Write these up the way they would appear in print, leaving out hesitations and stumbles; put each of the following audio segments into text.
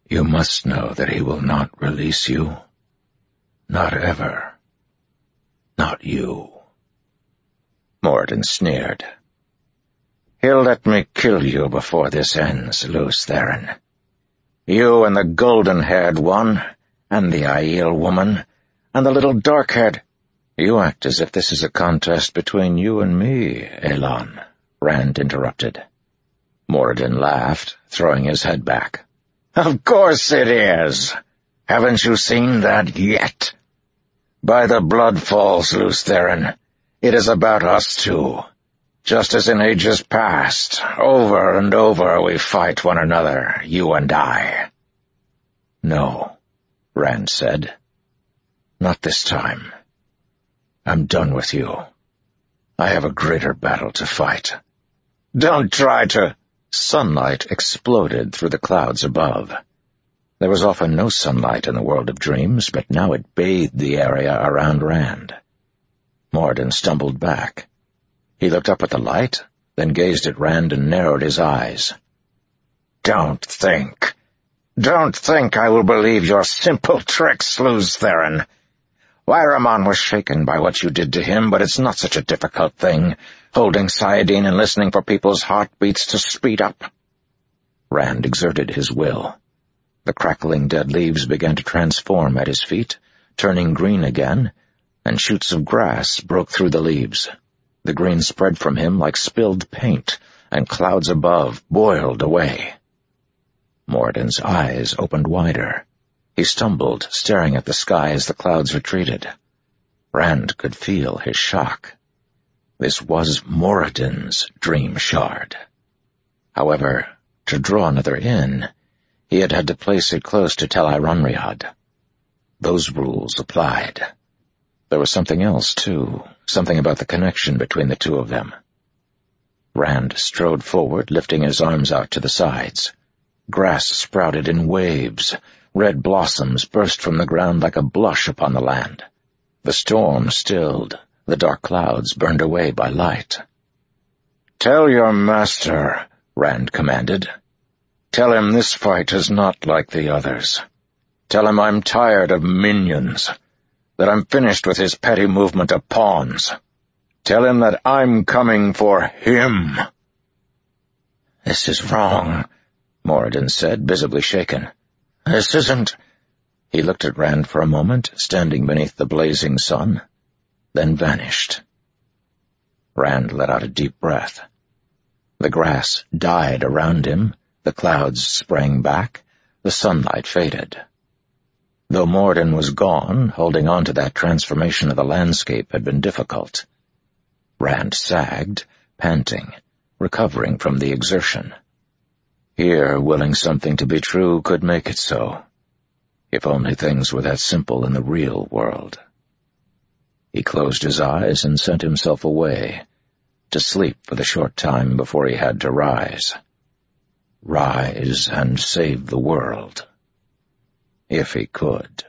You must know that he will not release you. Not ever. Not you." Moradin sneered. "He'll let me kill you before this ends, Lews Therin. You and the golden-haired one, and the Aiel woman, and the little dark-haired—" "You act as if this is a contest between you and me, Elan," Rand interrupted. Moradin laughed, throwing his head back. "Of course it is. Haven't you seen that yet? By the blood falls, Lews Therin, it is about us two. Just as in ages past, over and over we fight one another, you and I." "No," Rand said. "Not this time. I'm done with you. I have a greater battle to fight." "Don't try to—" Sunlight exploded through the clouds above. There was often no sunlight in the world of dreams, but now it bathed the area around Rand. Moradin stumbled back. He looked up at the light, then gazed at Rand and narrowed his eyes. Don't think I will believe your simple tricks, Lews Therin. Wyramon was shaken by what you did to him, but it's not such a difficult thing, holding Sayadine and listening for people's heartbeats to speed up." Rand exerted his will. The crackling dead leaves began to transform at his feet, turning green again, and shoots of grass broke through the leaves. The green spread from him like spilled paint, and clouds above boiled away. Moradin's eyes opened wider. He stumbled, staring at the sky as the clouds retreated. Rand could feel his shock. This was Moradin's dream shard. However, to draw another in, he had to place it close to Tel Ironriad. Those rules applied. There was something else, too, something about the connection between the two of them. Rand strode forward, lifting his arms out to the sides. Grass sprouted in waves. Red blossoms burst from the ground like a blush upon the land. The storm stilled. The dark clouds burned away by light. "Tell your master," Rand commanded. "Tell him this fight is not like the others. Tell him I'm tired of minions, that I'm finished with his petty movement of pawns. Tell him that I'm coming for him." "This is wrong," Moradin said, visibly shaken. "This isn't—" He looked at Rand for a moment, standing beneath the blazing sun, then vanished. Rand let out a deep breath. The grass died around him, the clouds sprang back, the sunlight faded. Though Moradin was gone, holding on to that transformation of the landscape had been difficult. Rand sagged, panting, recovering from the exertion. Here, willing something to be true could make it so. If only things were that simple in the real world. He closed his eyes and sent himself away, to sleep for the short time before he had to rise. Rise and save the world. If he could.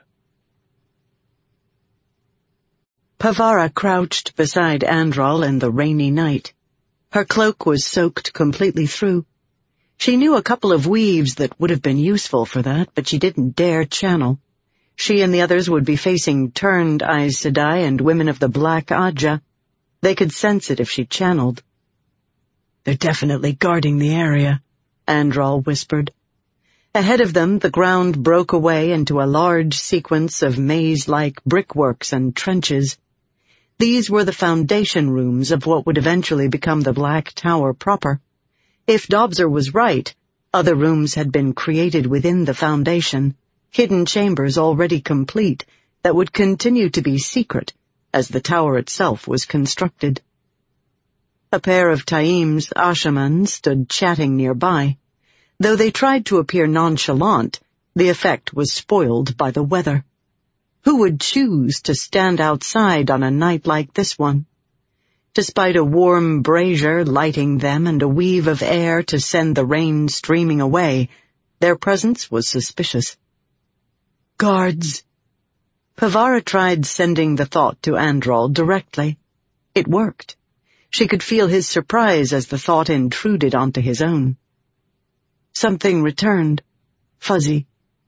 Pavara crouched beside Andral in the rainy night. Her cloak was soaked completely through. She knew a couple of weaves that would have been useful for that, but she didn't dare channel. She and the others would be facing turned Aes Sedai and women of the Black Aja. They could sense it if she channeled. "They're definitely guarding the area," Andral whispered. Ahead of them, the ground broke away into a large sequence of maze-like brickworks and trenches. These were the foundation rooms of what would eventually become the Black Tower proper. If Dobser was right, other rooms had been created within the foundation, hidden chambers already complete that would continue to be secret as the tower itself was constructed. A pair of Taim's Ashaman stood chatting nearby. Though they tried to appear nonchalant, the effect was spoiled by the weather. Who would choose to stand outside on a night like this one? Despite a warm brazier lighting them and a weave of air to send the rain streaming away, their presence was suspicious. "Guards." Pavara tried sending the thought to Andral directly. It worked. She could feel his surprise as the thought intruded onto his own. Something returned, fuzzy,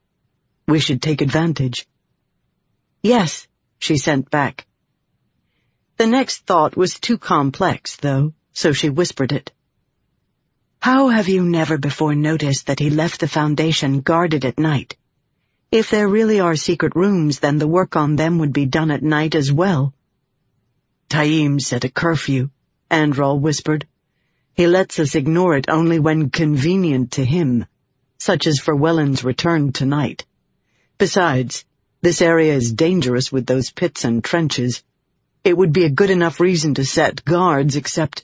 We should take advantage." "Yes," she sent back. The next thought was too complex, though, so she whispered it. "How have you never before noticed that he left the Foundation guarded at night? If there really are secret rooms, then the work on them would be done at night as well." "Taim set a curfew," Andral whispered. "He lets us ignore it only when convenient to him, such as for Welland's return tonight. Besides, this area is dangerous with those pits and trenches. It would be a good enough reason to set guards, except,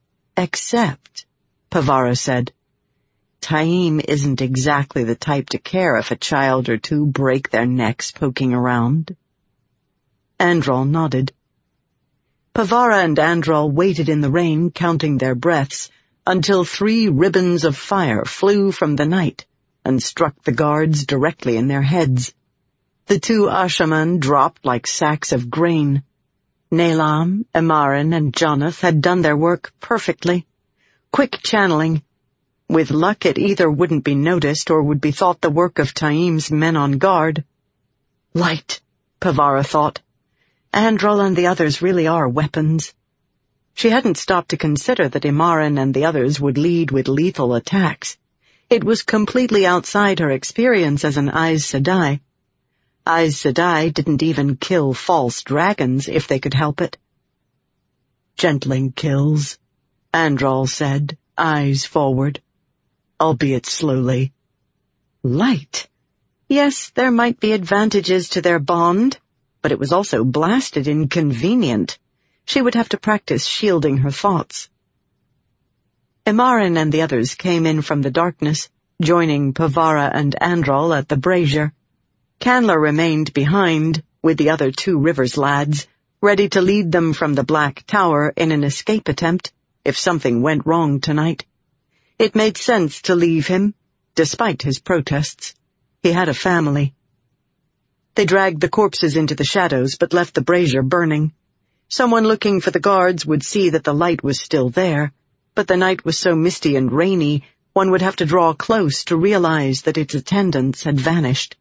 Pavara said. "Taim isn't exactly the type to care if a child or two break their necks poking around." Andral nodded. Pavara and Andral waited in the rain, counting their breaths, until 3 ribbons of fire flew from the night and struck the guards directly in their heads. The 2 Ashaman dropped like sacks of grain. Nelam, Imarin, and Jonath had done their work perfectly. Quick channeling. With luck, it either wouldn't be noticed or would be thought the work of Taim's men on guard. Light, Pavara thought. Andral and the others really are weapons. She hadn't stopped to consider that Imarin and the others would lead with lethal attacks. It was completely outside her experience as an Aes Sedai. Aes Sedai didn't even kill false dragons if they could help it. "Gentling kills," Andral said, eyes forward, "albeit slowly." Light. Yes, there might be advantages to their bond, but it was also blasted inconvenient. She would have to practice shielding her thoughts. Imarin and the others came in from the darkness, joining Pavara and Andral at the brazier. Canla remained behind, with the other 2 Rivers lads, ready to lead them from the Black Tower in an escape attempt if something went wrong tonight. It made sense to leave him, despite his protests. He had a family. They dragged the corpses into the shadows but left the brazier burning. Someone looking for the guards would see that the light was still there, but the night was so misty and rainy one would have to draw close to realize that its attendants had vanished.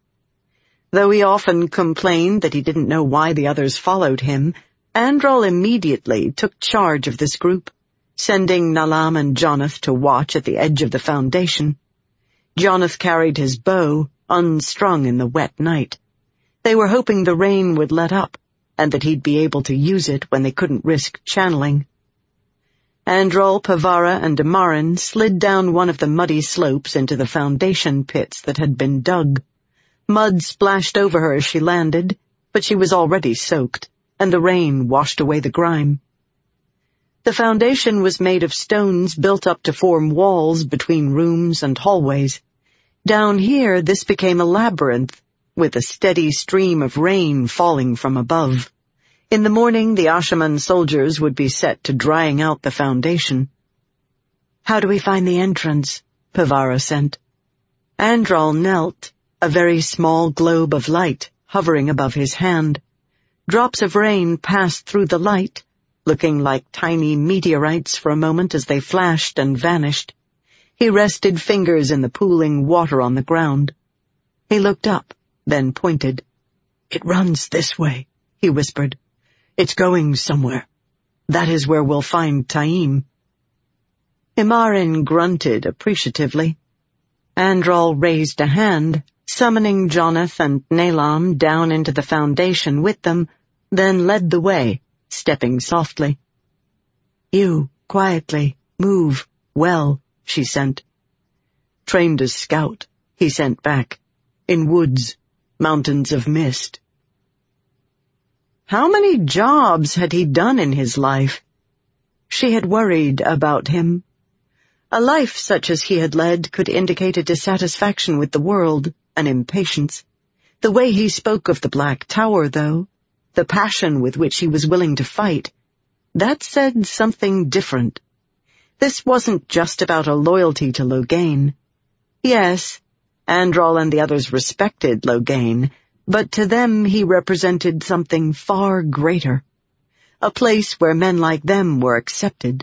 Though he often complained that he didn't know why the others followed him, Andral immediately took charge of this group, sending Nalam and Jonath to watch at the edge of the Foundation. Jonath carried his bow, unstrung in the wet night. They were hoping the rain would let up, and that he'd be able to use it when they couldn't risk channeling. Andral, Pavara, and Imarin slid down one of the muddy slopes into the Foundation pits that had been dug. Mud splashed over her as she landed, but she was already soaked, and the rain washed away the grime. The Foundation was made of stones built up to form walls between rooms and hallways. Down here, this became a labyrinth, with a steady stream of rain falling from above. In the morning, the Ashaman soldiers would be set to drying out the Foundation. "How do we find the entrance?" Pavara sent. Andral knelt, a very small globe of light hovering above his hand. Drops of rain passed through the light, looking like tiny meteorites for a moment as they flashed and vanished. He rested fingers in the pooling water on the ground. He looked up, then pointed. "It runs this way," he whispered. "It's going somewhere. That is where we'll find Taim." Imarin grunted appreciatively. Andral raised a hand, summoning Jonath and Nelam down into the Foundation with them, then led the way, stepping softly. "You, quietly, move, well," she sent. "Trained as scout," he sent back. "In woods, mountains of mist." How many jobs had he done in his life? She had worried about him. A life such as he had led could indicate a dissatisfaction with the world, an impatience. The way he spoke of the Black Tower, though, the passion with which he was willing to fight, that said something different. This wasn't just about a loyalty to Loghain. Yes, Andral and the others respected Loghain, but to them he represented something far greater, a place where men like them were accepted.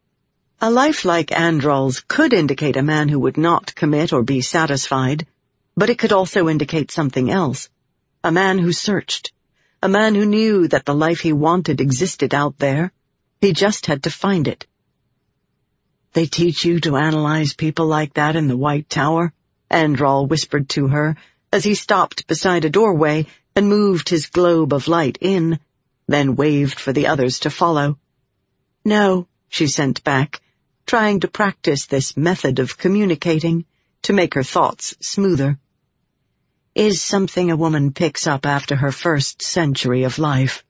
A life like Andral's could indicate a man who would not commit or be satisfied, but it could also indicate something else. A man who searched. A man who knew that the life he wanted existed out there. He just had to find it. "They teach you to analyze people like that in the White Tower?" Andral whispered to her as he stopped beside a doorway and moved his globe of light in, then waved for the others to follow. "No," she sent back, trying to practice this method of communicating to make her thoughts smoother. "Is something a woman picks up after her first century of life."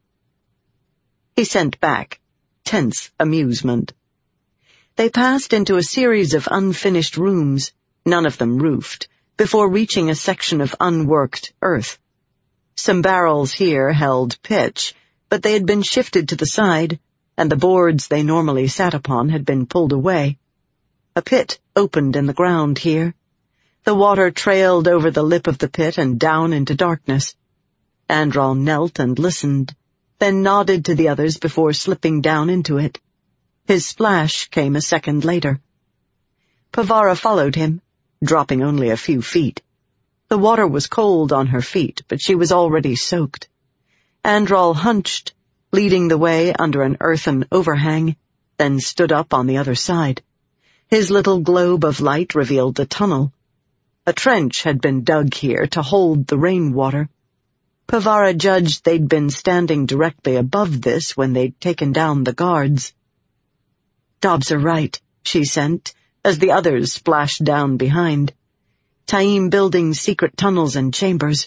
He sent back tense amusement. They passed into a series of unfinished rooms, none of them roofed, before reaching a section of unworked earth. Some barrels here held pitch, but they had been shifted to the side, and the boards they normally sat upon had been pulled away. A pit opened in the ground here. The water trailed over the lip of the pit and down into darkness. Andral knelt and listened, then nodded to the others before slipping down into it. His splash came a second later. Pavara followed him, dropping only a few feet. The water was cold on her feet, but she was already soaked. Andral hunched, leading the way under an earthen overhang, then stood up on the other side. His little globe of light revealed the tunnel. A trench had been dug here to hold the rainwater. Pavara judged they'd been standing directly above this when they'd taken down the guards. "Dobbs are right," she sent, as the others splashed down behind. "Taim building secret tunnels and chambers."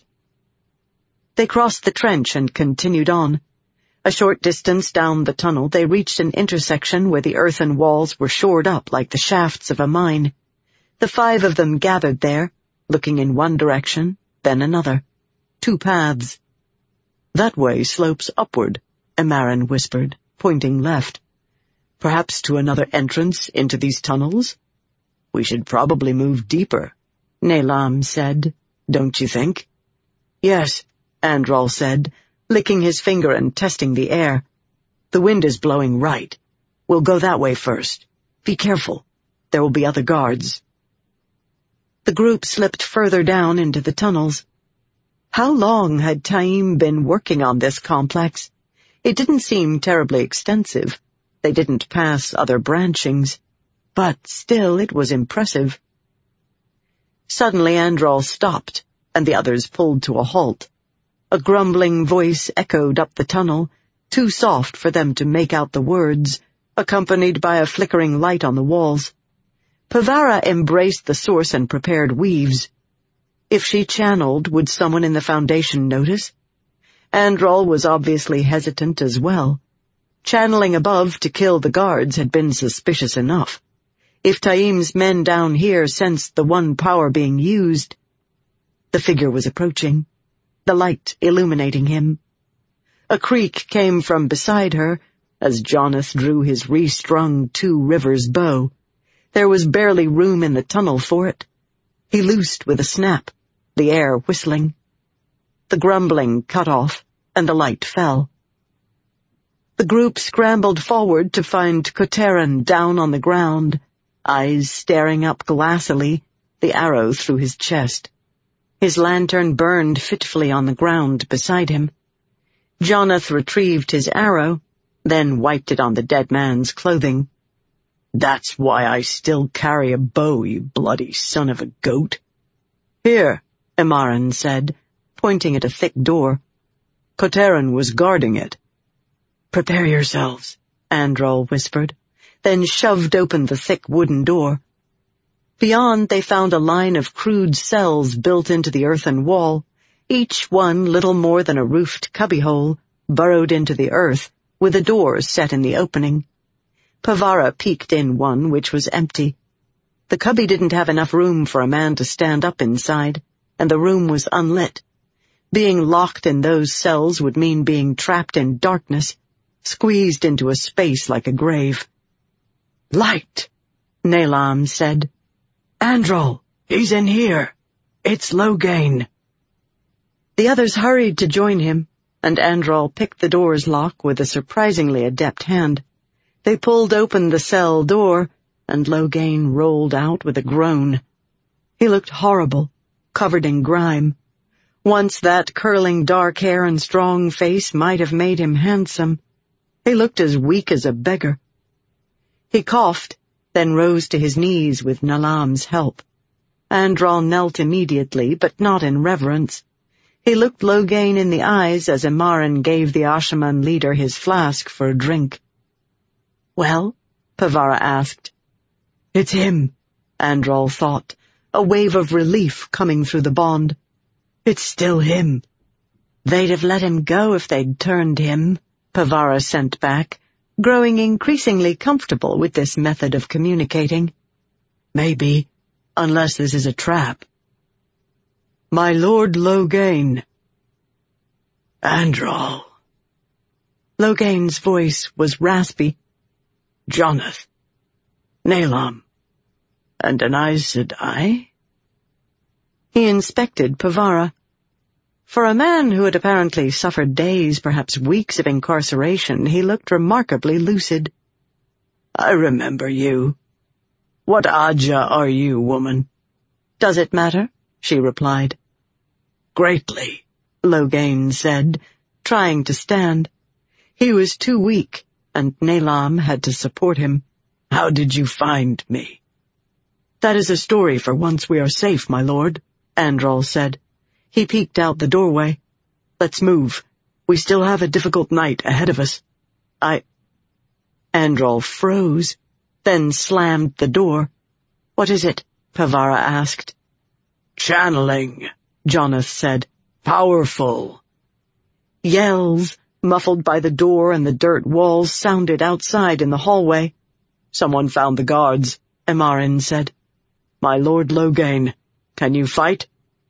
They crossed the trench and continued on. A short distance down the tunnel, they reached an intersection where the earthen walls were shored up like the shafts of a mine. The 5 of them gathered there, looking in one direction, then another. 2 paths. "That way slopes upward," Amaran whispered, pointing left. "Perhaps to another entrance into these tunnels?" "We should probably move deeper," Nelam said. "Don't you think?" "Yes," Andral said, licking his finger and testing the air. "The wind is blowing right. We'll go that way first. Be careful. There will be other guards." The group slipped further down into the tunnels. How long had Taim been working on this complex? It didn't seem terribly extensive. They didn't pass other branchings, but still it was impressive. Suddenly Andral stopped, and the others pulled to a halt. A grumbling voice echoed up the tunnel, too soft for them to make out the words, accompanied by a flickering light on the walls. Pavara embraced the source and prepared weaves. If she channeled, would someone in the Foundation notice? Andral was obviously hesitant as well. Channeling above to kill the guards had been suspicious enough. If Taim's men down here sensed the one power being used... The figure was approaching, the light illuminating him. A creak came from beside her as Jonath drew his restrung 2 Rivers bow. There was barely room in the tunnel for it. He loosed with a snap, the air whistling. The grumbling cut off, and the light fell. The group scrambled forward to find Koteran down on the ground, eyes staring up glassily, the arrow through his chest. His lantern burned fitfully on the ground beside him. Jonath retrieved his arrow, then wiped it on the dead man's clothing. "That's why I still carry a bow, you bloody son of a goat." "Here," Amaran said, pointing at a thick door. "Koteran was guarding it." "Prepare yourselves," Andral whispered, then shoved open the thick wooden door. Beyond, they found a line of crude cells built into the earthen wall, each one little more than a roofed cubbyhole, burrowed into the earth, with a door set in the opening. Pavara peeked in one which was empty. The cubby didn't have enough room for a man to stand up inside, and the room was unlit. Being locked in those cells would mean being trapped in darkness, squeezed into a space like a grave. "Light," Nelam said. "Andral, he's in here. It's Loghain." The others hurried to join him, and Andral picked the door's lock with a surprisingly adept hand. They pulled open the cell door, and Loghain rolled out with a groan. He looked horrible, covered in grime. Once that curling dark hair and strong face might have made him handsome. He looked as weak as a beggar. He coughed, then rose to his knees with Nalam's help. Andral knelt immediately, but not in reverence. He looked Loghain in the eyes as Amarin gave the Ashaman leader his flask for a drink. "Well?" Pavara asked. "It's him," Andral thought, a wave of relief coming through the bond. "It's still him." "They'd have let him go if they'd turned him," Pavara sent back, growing increasingly comfortable with this method of communicating. "Maybe, unless this is a trap." "My Lord Loghain." "Andral." Loghain's voice was raspy. "Jonath. Nalam. And an Aes Sedai?" He inspected Pavara. For a man who had apparently suffered days, perhaps weeks of incarceration, he looked remarkably lucid. "I remember you. What Aja are you, woman?" "Does it matter?" she replied. "Greatly," Loghain said, trying to stand. He was too weak, and Nalam had to support him. "How did you find me?" "That is a story for once we are safe, my lord," Andral said. He peeked out the doorway. "Let's move. We still have a difficult night ahead of us." Andral froze, then slammed the door. "What is it?" Pavara asked. "Channeling," Jonath said. "Powerful." Yells, muffled by the door and the dirt walls, sounded outside in the hallway. "Someone found the guards," Amarin said. "My Lord Loghain, can you fight?"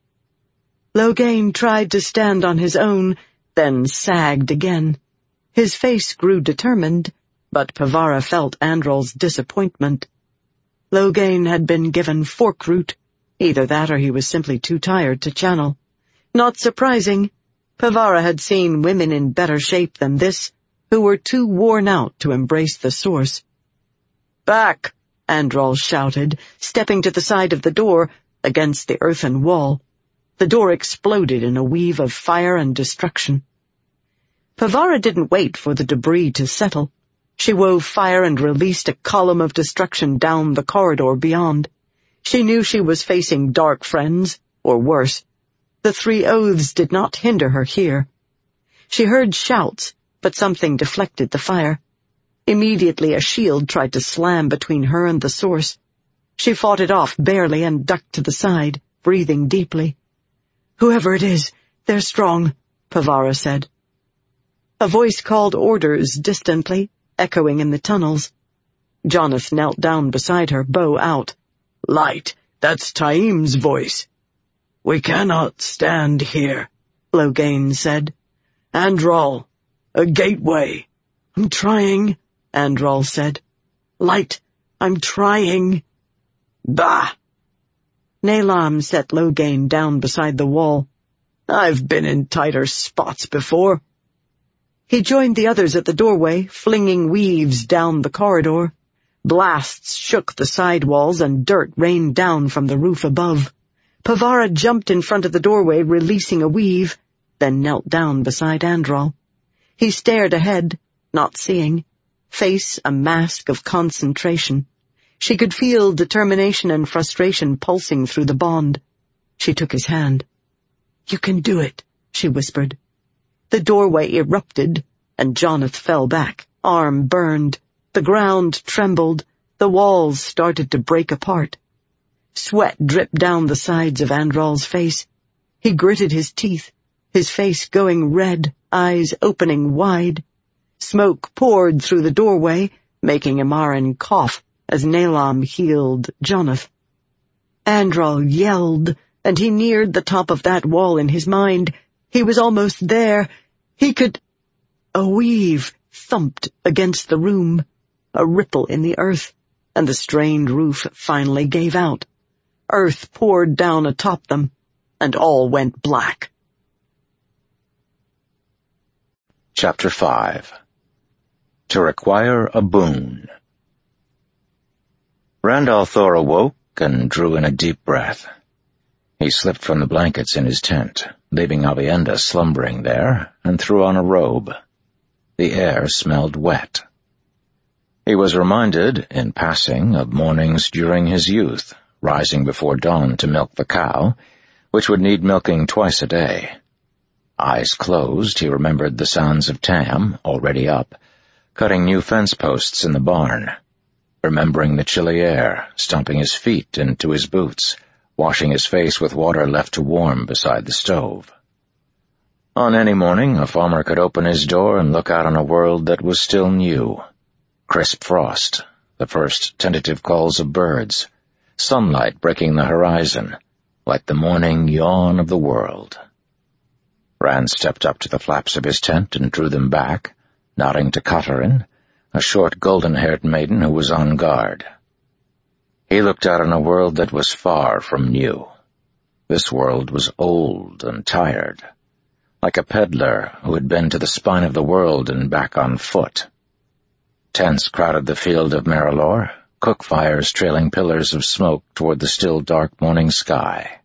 Loghain tried to stand on his own, then sagged again. His face grew determined, but Pavara felt Andral's disappointment. Loghain had been given fork root. Either that or he was simply too tired to channel. Not surprising. Pavara had seen women in better shape than this, who were too worn out to embrace the source. "Back!" Andral shouted, stepping to the side of the door, against the earthen wall. The door exploded in a weave of fire and destruction. Pavara didn't wait for the debris to settle. She wove fire and released a column of destruction down the corridor beyond. She knew she was facing dark friends, or worse. The three oaths did not hinder her here. She heard shouts, but something deflected the fire. Immediately a shield tried to slam between her and the source. She fought it off barely and ducked to the side, breathing deeply. "Whoever it is, they're strong," Pavara said. A voice called orders distantly, echoing in the tunnels. Jonath knelt down beside her, bow out. "Light, that's Taim's voice." "We cannot stand here," Loghain said. "Andral, a gateway." "I'm trying," Andral said. "Light, I'm trying." "Bah!" Nalam set Loghain down beside the wall. "I've been in tighter spots before." He joined the others at the doorway, flinging weaves down the corridor. Blasts shook the side walls and dirt rained down from the roof above. Pavara jumped in front of the doorway, releasing a weave, then knelt down beside Andral. He stared ahead, not seeing, face a mask of concentration. She could feel determination and frustration pulsing through the bond. She took his hand. "You can do it," she whispered. The doorway erupted, and Jonath fell back, arm burned. The ground trembled. The walls started to break apart. Sweat dripped down the sides of Andral's face. He gritted his teeth, his face going red, eyes opening wide. Smoke poured through the doorway, making Amarin cough as Nalam healed Jonath. Andral yelled, and he neared the top of that wall in his mind. He was almost there. He could... A weave thumped against the room, a ripple in the earth, and the strained roof finally gave out. Earth poured down atop them, and all went black. Chapter 5. To Require a Boon. Rand al'Thor awoke and drew in a deep breath. He slipped from the blankets in his tent, leaving Aviendha slumbering there, and threw on a robe. The air smelled wet. He was reminded, in passing, of mornings during his youth, rising before dawn to milk the cow, which would need milking twice a day. Eyes closed, he remembered the sounds of Tam, already up, cutting new fence posts in the barn, remembering the chilly air, stomping his feet into his boots, washing his face with water left to warm beside the stove. On any morning, a farmer could open his door and look out on a world that was still new. Crisp frost, the first tentative calls of birds, sunlight breaking the horizon, like the morning yawn of the world. Rand stepped up to the flaps of his tent and drew them back, nodding to Katarin, a short golden-haired maiden who was on guard. He looked out on a world that was far from new. This world was old and tired, like a peddler who had been to the spine of the world and back on foot. Tents crowded the field of Marilor, cook fires trailing pillars of smoke toward the still dark morning sky.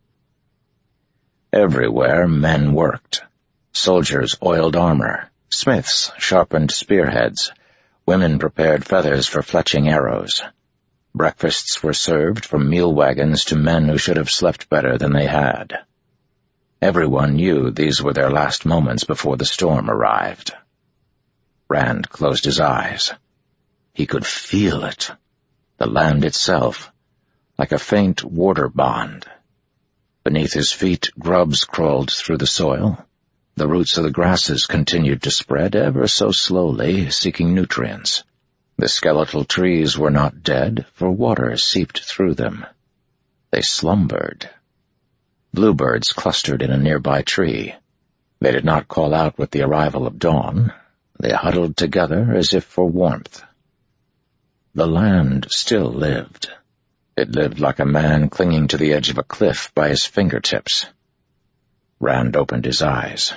Everywhere men worked. Soldiers oiled armor, smiths sharpened spearheads, women prepared feathers for fletching arrows. Breakfasts were served from meal wagons to men who should have slept better than they had. Everyone knew these were their last moments before the storm arrived. Rand closed his eyes. He could feel it, the land itself, like a faint water bond. Beneath his feet, grubs crawled through the soil. The roots of the grasses continued to spread ever so slowly, seeking nutrients. The skeletal trees were not dead, for water seeped through them. They slumbered. Bluebirds clustered in a nearby tree. They did not call out with the arrival of dawn. They huddled together as if for warmth. The land still lived. It lived like a man clinging to the edge of a cliff by his fingertips. Rand opened his eyes.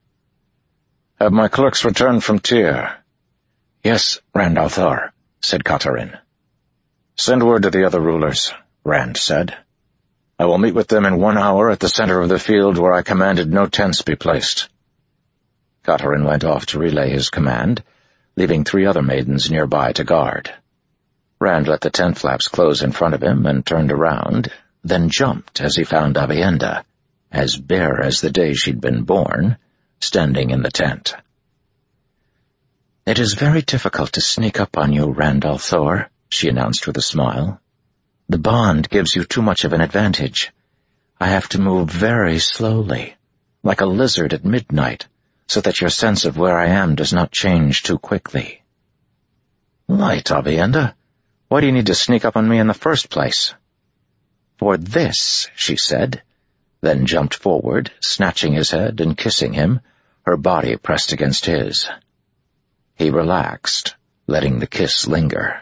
"Have my clerks returned from Tyr?" "Yes, Rand al'Thor," said Katarin. "Send word to the other rulers," Rand said. "I will meet with them in 1 hour at the center of the field where I commanded no tents be placed." Katarin went off to relay his command, leaving 3 other maidens nearby to guard. Rand let the tent flaps close in front of him and turned around, then jumped as he found Aviendha, as bare as the day she'd been born, standing in the tent. "It is very difficult to sneak up on you, Rand al'Thor," she announced with a smile. "The bond gives you too much of an advantage. I have to move very slowly, like a lizard at midnight, so that your sense of where I am does not change too quickly." "Light, Aviendha. Why do you need to sneak up on me in the first place?" "For this," she said, then jumped forward, snatching his head and kissing him, her body pressed against his. He relaxed, letting the kiss linger.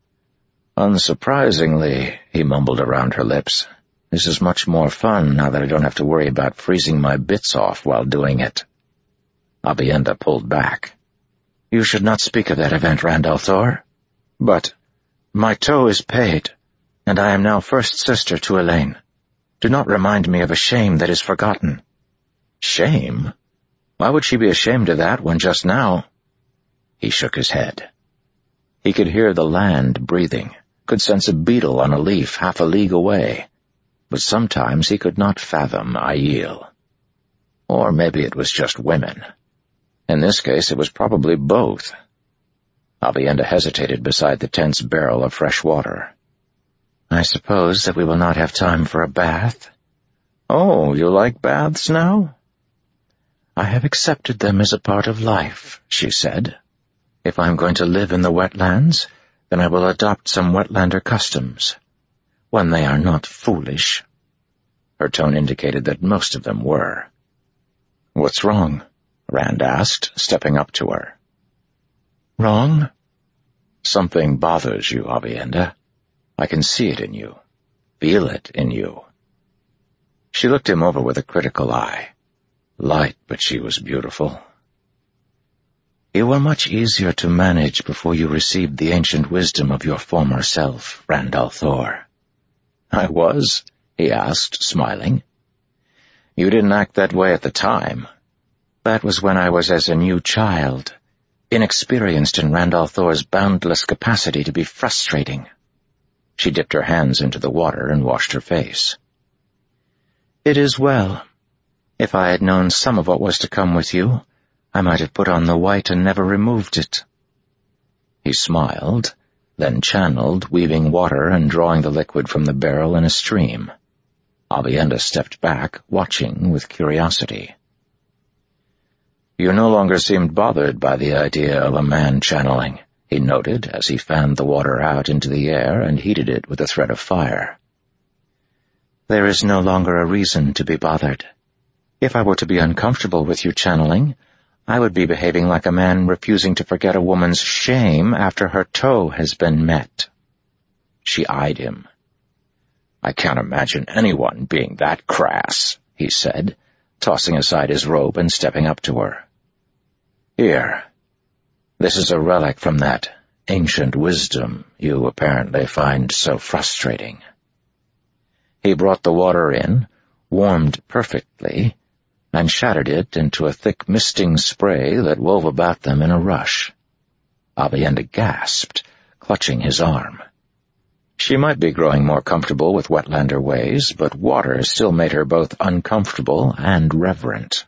"Unsurprisingly," he mumbled around her lips, "this is much more fun now that I don't have to worry about freezing my bits off while doing it." Aviendha pulled back. "You should not speak of that event, Rand al'Thor. But my toll is paid, and I am now first sister to Elaine. Do not remind me of a shame that is forgotten." "Shame? Why would she be ashamed of that when just now—" He shook his head. He could hear the land breathing, could sense a beetle on a leaf half a league away, but sometimes he could not fathom Aiel. Or maybe it was just women. In this case, it was probably both. Aviendha hesitated beside the tent's barrel of fresh water. "I suppose that we will not have time for a bath." "Oh, you like baths now?" "I have accepted them as a part of life," she said. "If I'm going to live in the wetlands, then I will adopt some wetlander customs, when they are not foolish." Her tone indicated that most of them were. "What's wrong?" Rand asked, stepping up to her. "Wrong?" "Something bothers you, Aviendha. I can see it in you, feel it in you." She looked him over with a critical eye. Light, but she was beautiful. "You were much easier to manage before you received the ancient wisdom of your former self, Rand al'Thor." "I was?" he asked, smiling. You didn't act that way at the time. That was when I was as a new child, inexperienced in Randall Thor's boundless capacity to be frustrating. She dipped her hands into the water and washed her face. It is well. If I had known some of what was to come with you, I might have put on the white and never removed it. He smiled, then channeled, weaving water and drawing the liquid from the barrel in a stream. Aviendha stepped back, watching with curiosity. You no longer seemed bothered by the idea of a man channeling, he noted as he fanned the water out into the air and heated it with a thread of fire. There is no longer a reason to be bothered. If I were to be uncomfortable with you channeling, I would be behaving like a man refusing to forget a woman's shame after her toe has been met. She eyed him. I can't imagine anyone being that crass, he said, tossing aside his robe and stepping up to her. Here, this is a relic from that ancient wisdom you apparently find so frustrating. He brought the water in, warmed perfectly, and shattered it into a thick misting spray that wove about them in a rush. Aviendha gasped, clutching his arm. She might be growing more comfortable with Wetlander ways, but water still made her both uncomfortable and reverent.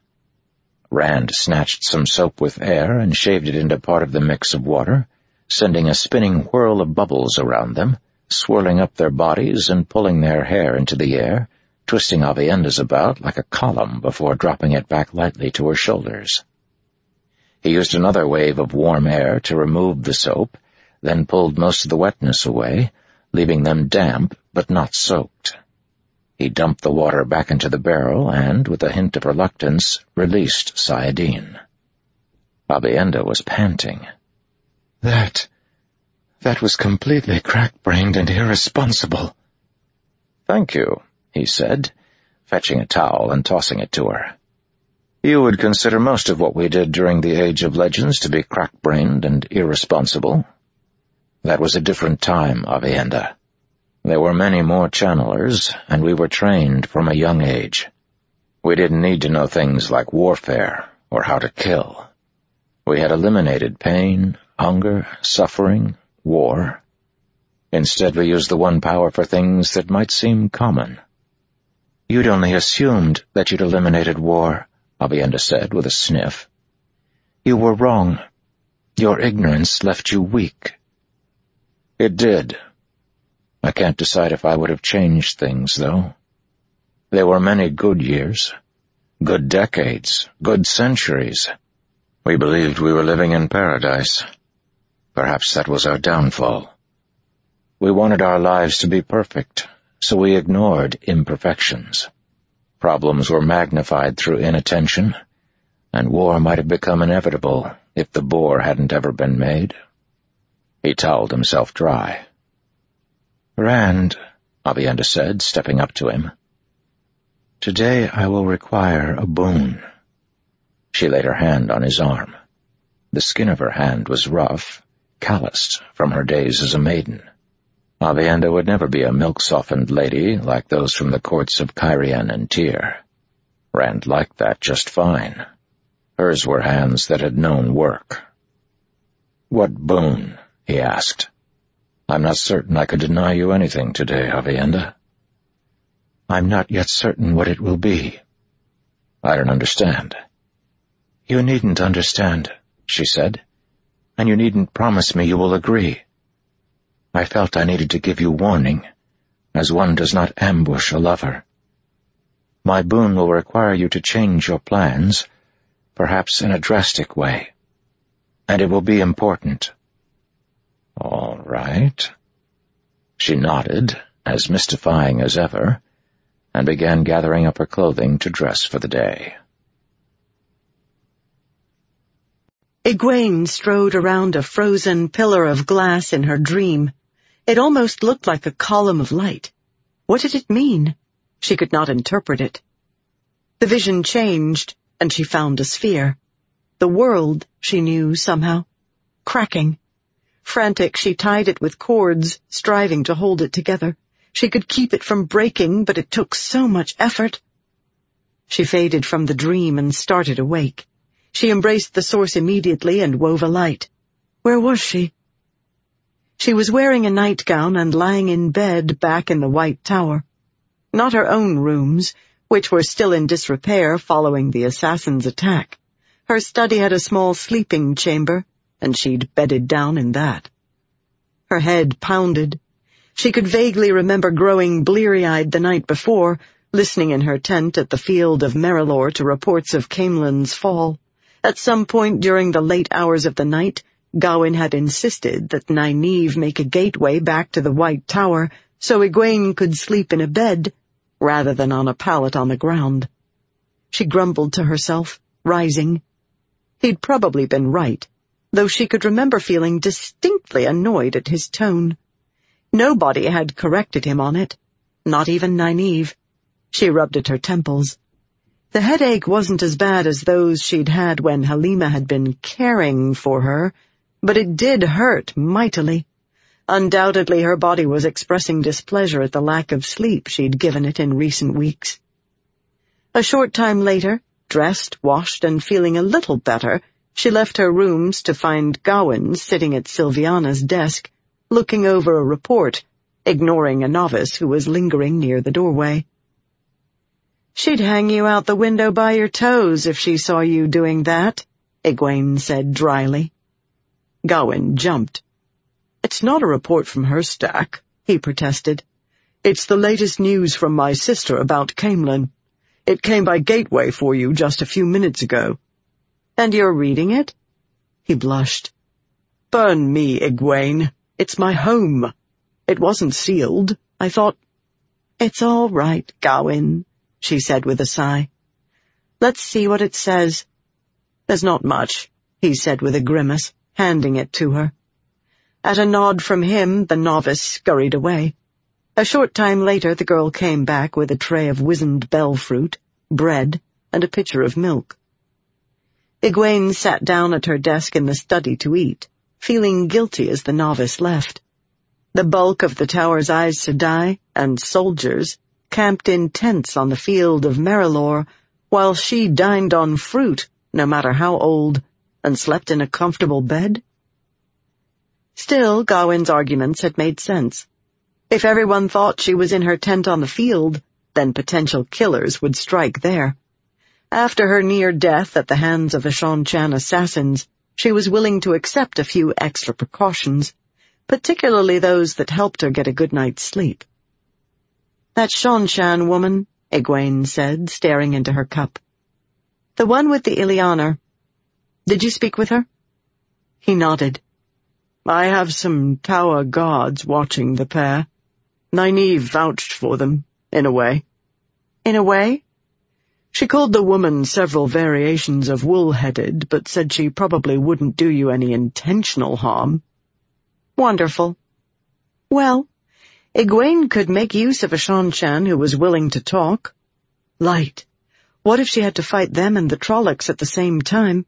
Rand snatched some soap with air and shaved it into part of the mix of water, sending a spinning whirl of bubbles around them, swirling up their bodies and pulling their hair into the air, twisting Aviendha's about like a column before dropping it back lightly to her shoulders. He used another wave of warm air to remove the soap, then pulled most of the wetness away, leaving them damp but not soaked. He dumped the water back into the barrel and, with a hint of reluctance, released Sayadin. Aviendha was panting. That was completely crack-brained and irresponsible. Thank you, he said, fetching a towel and tossing it to her. You would consider most of what we did during the Age of Legends to be crack-brained and irresponsible. That was a different time, Aviendha. There were many more channelers, and we were trained from a young age. We didn't need to know things like warfare or how to kill. We had eliminated pain, hunger, suffering, war. Instead, we used the one power for things that might seem common. You'd only assumed that you'd eliminated war, Aviendha said with a sniff. You were wrong. Your ignorance left you weak. It did. I can't decide if I would have changed things, though. There were many good years, good decades, good centuries. We believed we were living in paradise. Perhaps that was our downfall. We wanted our lives to be perfect, so we ignored imperfections. Problems were magnified through inattention, and war might have become inevitable if the boar hadn't ever been made. He toweled himself dry. Rand, Aviendha said, stepping up to him. Today I will require a boon. She laid her hand on his arm. The skin of her hand was rough, calloused from her days as a maiden. Aviendha would never be a milk-softened lady like those from the courts of Cairhien and Tyr. Rand liked that just fine. Hers were hands that had known work. What boon? He asked. I'm not certain I could deny you anything today, Aviendha. I'm not yet certain what it will be. I don't understand. You needn't understand, she said, and you needn't promise me you will agree. I felt I needed to give you warning, as one does not ambush a lover. My boon will require you to change your plans, perhaps in a drastic way, and it will be important. All right. She nodded, as mystifying as ever, and began gathering up her clothing to dress for the day. Egwene strode around a frozen pillar of glass in her dream. It almost looked like a column of light. What did it mean? She could not interpret it. The vision changed, and she found a sphere. The world, she knew somehow, cracking. Frantic, she tied it with cords, striving to hold it together. She could keep it from breaking, but it took so much effort. She faded from the dream and started awake. She embraced the source immediately and wove a light. Where was she? She was wearing a nightgown and lying in bed back in the White Tower. Not her own rooms, which were still in disrepair following the assassin's attack. Her study had a small sleeping chamber, and she'd bedded down in that. Her head pounded. She could vaguely remember growing bleary-eyed the night before, listening in her tent at the field of Merilor to reports of Caemlyn's fall. At some point during the late hours of the night, Gawain had insisted that Nynaeve make a gateway back to the White Tower so Egwene could sleep in a bed rather than on a pallet on the ground. She grumbled to herself, rising. He'd probably been right, though she could remember feeling distinctly annoyed at his tone. Nobody had corrected him on it, not even Nynaeve. She rubbed at her temples. The headache wasn't as bad as those she'd had when Halima had been caring for her, but it did hurt mightily. Undoubtedly her body was expressing displeasure at the lack of sleep she'd given it in recent weeks. A short time later, dressed, washed, and feeling a little better, she left her rooms to find Gawain sitting at Silviana's desk, looking over a report, ignoring a novice who was lingering near the doorway. "She'd hang you out the window by your toes if she saw you doing that," Egwene said dryly. Gawain jumped. "It's not a report from her stack," he protested. "It's the latest news from my sister about Caemlyn. It came by gateway for you just a few minutes ago." "And you're reading it?" He blushed. "Burn me, Egwene. It's my home. It wasn't sealed. I thought—" "It's all right, Gawain," she said with a sigh. "Let's see what it says." "There's not much," he said with a grimace, handing it to her. At a nod from him, the novice scurried away. A short time later, the girl came back with a tray of wizened bell fruit, bread, and a pitcher of milk. Egwene sat down at her desk in the study to eat, feeling guilty as the novice left. The bulk of the tower's Aes Sedai and soldiers camped in tents on the field of Merilor, while she dined on fruit, no matter how old, and slept in a comfortable bed. Still, Gawain's arguments had made sense. If everyone thought she was in her tent on the field, then potential killers would strike there. After her near death at the hands of the Seanchan assassins, she was willing to accept a few extra precautions, particularly those that helped her get a good night's sleep. "That Seanchan woman," Egwene said, staring into her cup. "The one with the Ilianer. Did you speak with her?" He nodded. "I have some tower guards watching the pair. Nynaeve vouched for them, in a way." "In a way?" "She called the woman several variations of wool-headed, but said she probably wouldn't do you any intentional harm." "Wonderful. Well, Egwene could make use of a Seanchan who was willing to talk. Light. What if she had to fight them and the Trollocs at the same time?"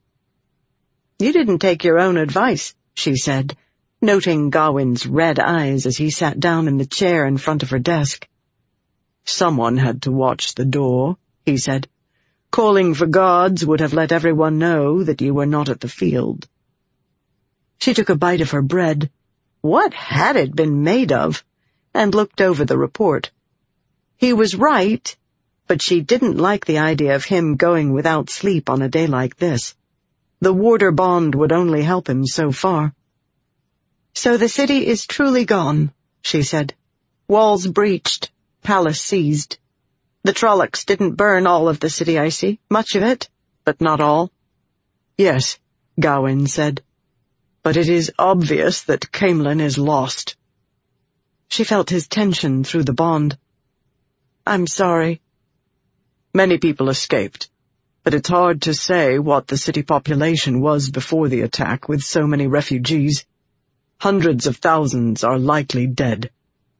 "You didn't take your own advice," she said, noting Gawain's red eyes as he sat down in the chair in front of her desk. "Someone had to watch the door," he said. "Calling for guards would have let everyone know that you were not at the field." She took a bite of her bread. What had it been made of? And looked over the report. He was right, but she didn't like the idea of him going without sleep on a day like this. The warder bond would only help him so far. "So the city is truly gone," she said. "Walls breached, palace seized. The Trollocs didn't burn all of the city, I see. Much of it, but not all." "Yes," Gawain said. "But it is obvious that Caemlyn is lost." She felt his tension through the bond. "I'm sorry." "Many people escaped, but it's hard to say what the city population was before the attack with so many refugees. Hundreds of thousands are likely dead."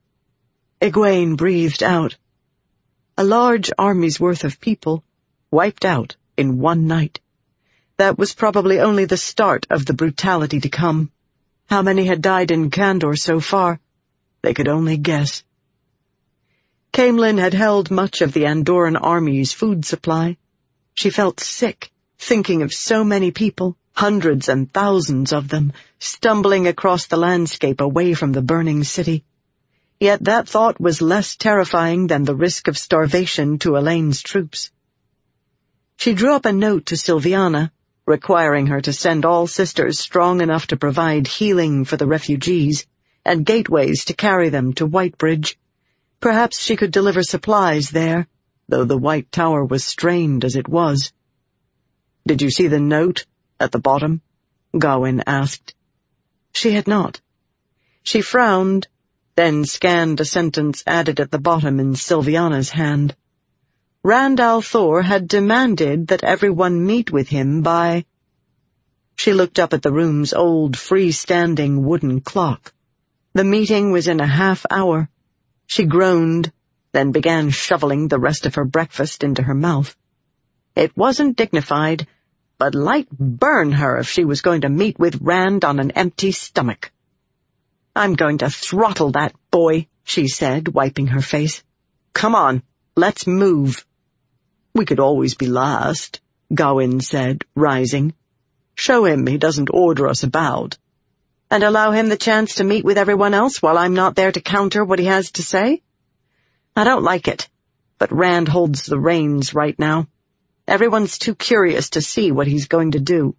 Egwene breathed out. A large army's worth of people wiped out in one night. That was probably only the start of the brutality to come. How many had died in Kandor so far? They could only guess. Caemlyn had held much of the Andorran army's food supply. She felt sick, thinking of so many people, hundreds and thousands of them, stumbling across the landscape away from the burning city. Yet that thought was less terrifying than the risk of starvation to Elaine's troops. She drew up a note to Silviana, requiring her to send all sisters strong enough to provide healing for the refugees, and gateways to carry them to Whitebridge. Perhaps she could deliver supplies there, though the White Tower was strained as it was. "Did you see the note at the bottom?" Gawain asked. She had not. She frowned, then scanned a sentence added at the bottom in Silviana's hand. Rand al'Thor had demanded that everyone meet with him by... She looked up at the room's old, free-standing wooden clock. The meeting was in a half-hour. She groaned, then began shoveling the rest of her breakfast into her mouth. It wasn't dignified, but light burn her if she was going to meet with Rand on an empty stomach. "I'm going to throttle that boy," she said, wiping her face. "Come on, let's move." "We could always be last," Gawain said, rising. "Show him he doesn't order us about." "And allow him the chance to meet with everyone else while I'm not there to counter what he has to say? I don't like it, but Rand holds the reins right now. Everyone's too curious to see what he's going to do."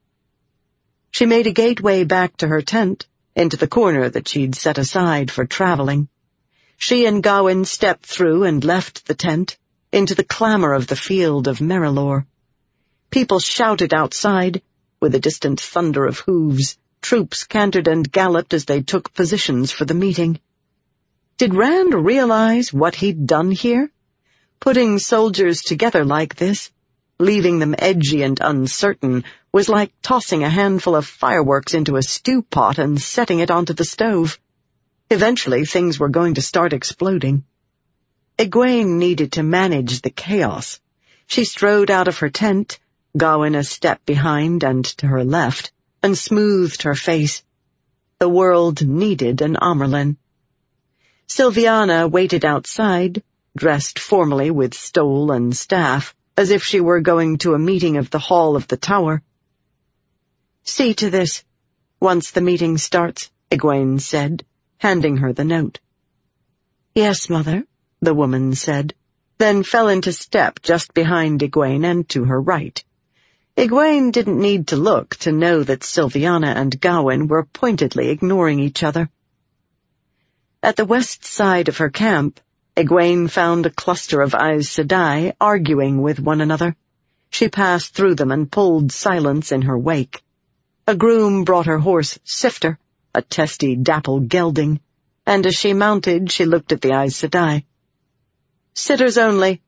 She made a gateway back to her tent, into the corner that she'd set aside for traveling. She and Gawain stepped through and left the tent, into the clamor of the field of Merilor. People shouted outside, with a distant thunder of hooves. Troops cantered and galloped as they took positions for the meeting. Did Rand realize what he'd done here? Putting soldiers together like this, leaving them edgy and uncertain, was like tossing a handful of fireworks into a stew pot and setting it onto the stove. Eventually, things were going to start exploding. Egwene needed to manage the chaos. She strode out of her tent, Gawain a step behind and to her left, and smoothed her face. The world needed an Amyrlin. Silviana waited outside, dressed formally with stole and staff, as if she were going to a meeting of the Hall of the Tower. "See to this, once the meeting starts," Egwene said, handing her the note. "Yes, Mother," the woman said, then fell into step just behind Egwene and to her right. Egwene didn't need to look to know that Silviana and Gawain were pointedly ignoring each other. At the west side of her camp, Egwene found a cluster of Aes Sedai arguing with one another. She passed through them and pulled silence in her wake. A groom brought her horse Sifter, a testy dapple gelding, and as she mounted she looked at the Aes Sedai. "Sitters only."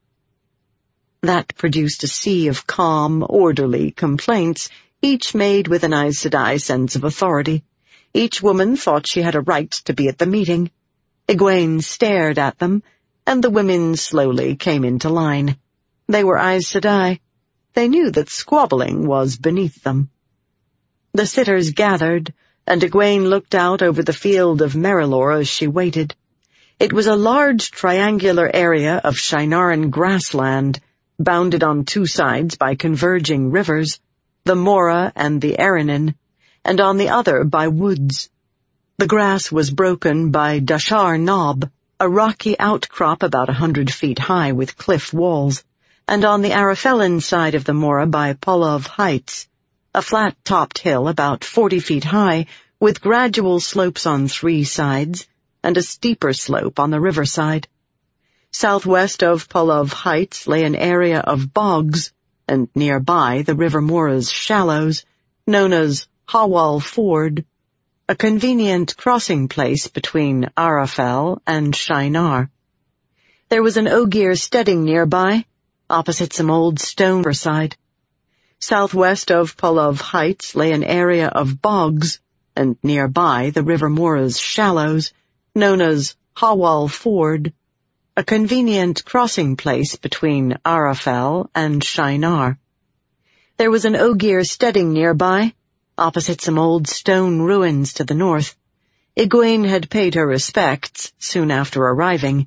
That produced a sea of calm, orderly complaints, each made with an Aes Sedai sense of authority. Each woman thought she had a right to be at the meeting. Egwene stared at them, and the women slowly came into line. They were Aes Sedai. They knew that squabbling was beneath them. The sitters gathered, and Egwene looked out over the field of Merilor as she waited. It was a large triangular area of Shienaran grassland, bounded on two sides by converging rivers, the Mora and the Erinon, and on the other by woods. The grass was broken by Dashar Knob, a rocky outcrop about 100 feet high with cliff walls, and on the Arafellan side of the Mora by Polov Heights, a flat-topped hill about 40 feet high with gradual slopes on 3 sides and a steeper slope on the riverside. Southwest of Polov Heights lay an area of bogs, and nearby the River Mora's shallows, known as Hawal Ford, a convenient crossing place between Arafel and Shienar. There was an Ogier steading nearby, opposite some old stone riverside. Southwest of Polov Heights lay an area of bogs, and nearby the River Mora's shallows, known as Hawal Ford, a convenient crossing place between Arafel and Shienar. There was an Ogier steading nearby, opposite some old stone ruins to the north. Egwene had paid her respects soon after arriving,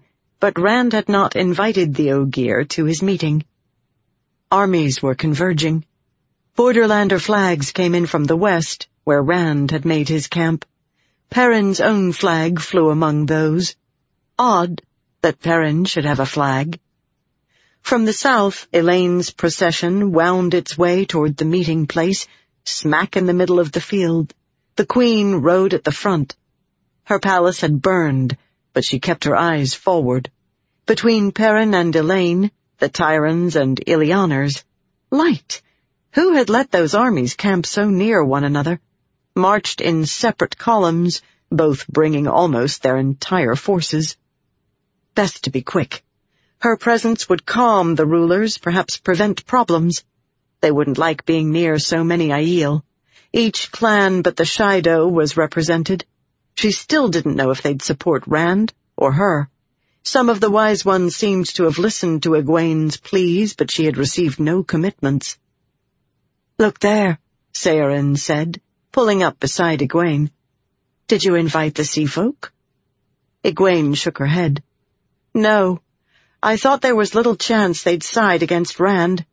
but Rand had not invited the Ogier to his meeting. Armies were converging. Borderlander flags came in from the west, where Rand had made his camp. Perrin's own flag flew among those. Odd that Perrin should have a flag. From the south, Elaine's procession wound its way toward the meeting place, smack in the middle of the field. The queen rode at the front. Her palace had burned, but she kept her eyes forward. Between Perrin and Elaine, the Tyrans and Illianers, light! Who had let those armies camp so near one another, marched in separate columns, both bringing almost their entire forces? Best to be quick. Her presence would calm the rulers, perhaps prevent problems. They wouldn't like being near so many Aiel. Each clan but the Shaido was represented. She still didn't know if they'd support Rand or her. Some of the wise ones seemed to have listened to Egwene's pleas, but she had received no commitments. "Look there," Saorin said, pulling up beside Egwene. "Did you invite the sea folk?" Egwene shook her head. "No. I thought there was little chance they'd side against Rand."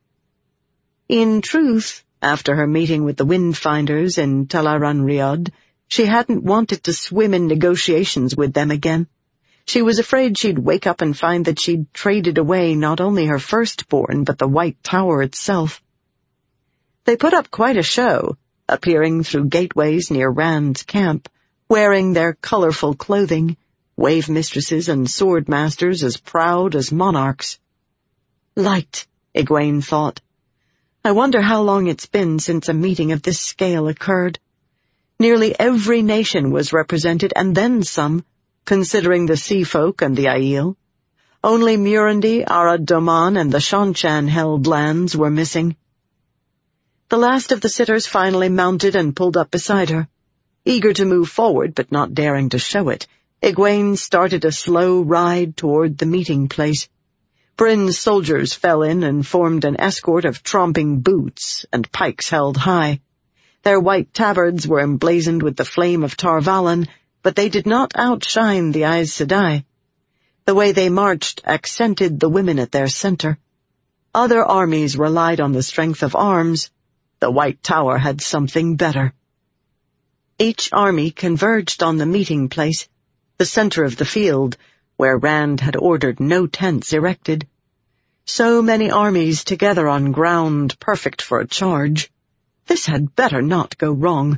In truth, after her meeting with the Windfinders in Tel'aran'rhiod, she hadn't wanted to swim in negotiations with them again. She was afraid she'd wake up and find that she'd traded away not only her firstborn but the White Tower itself. They put up quite a show, appearing through gateways near Rand's camp, wearing their colorful clothing, wave mistresses and sword masters as proud as monarchs. Light, Egwene thought. I wonder how long it's been since a meeting of this scale occurred. Nearly every nation was represented, and then some, considering the sea folk and the Aiel. Only Murundi, Arad Doman, and the Shanshan-held lands were missing. The last of the sitters finally mounted and pulled up beside her. Eager to move forward, but not daring to show it, Egwene started a slow ride toward the meeting place. Bryn's soldiers fell in and formed an escort of tromping boots and pikes held high. Their white tabards were emblazoned with the flame of Tar Valon, but they did not outshine the Aes Sedai. The way they marched accented the women at their center. Other armies relied on the strength of arms. The White Tower had something better. Each army converged on the meeting place, the center of the field, where Rand had ordered no tents erected. So many armies together on ground perfect for a charge. This had better not go wrong.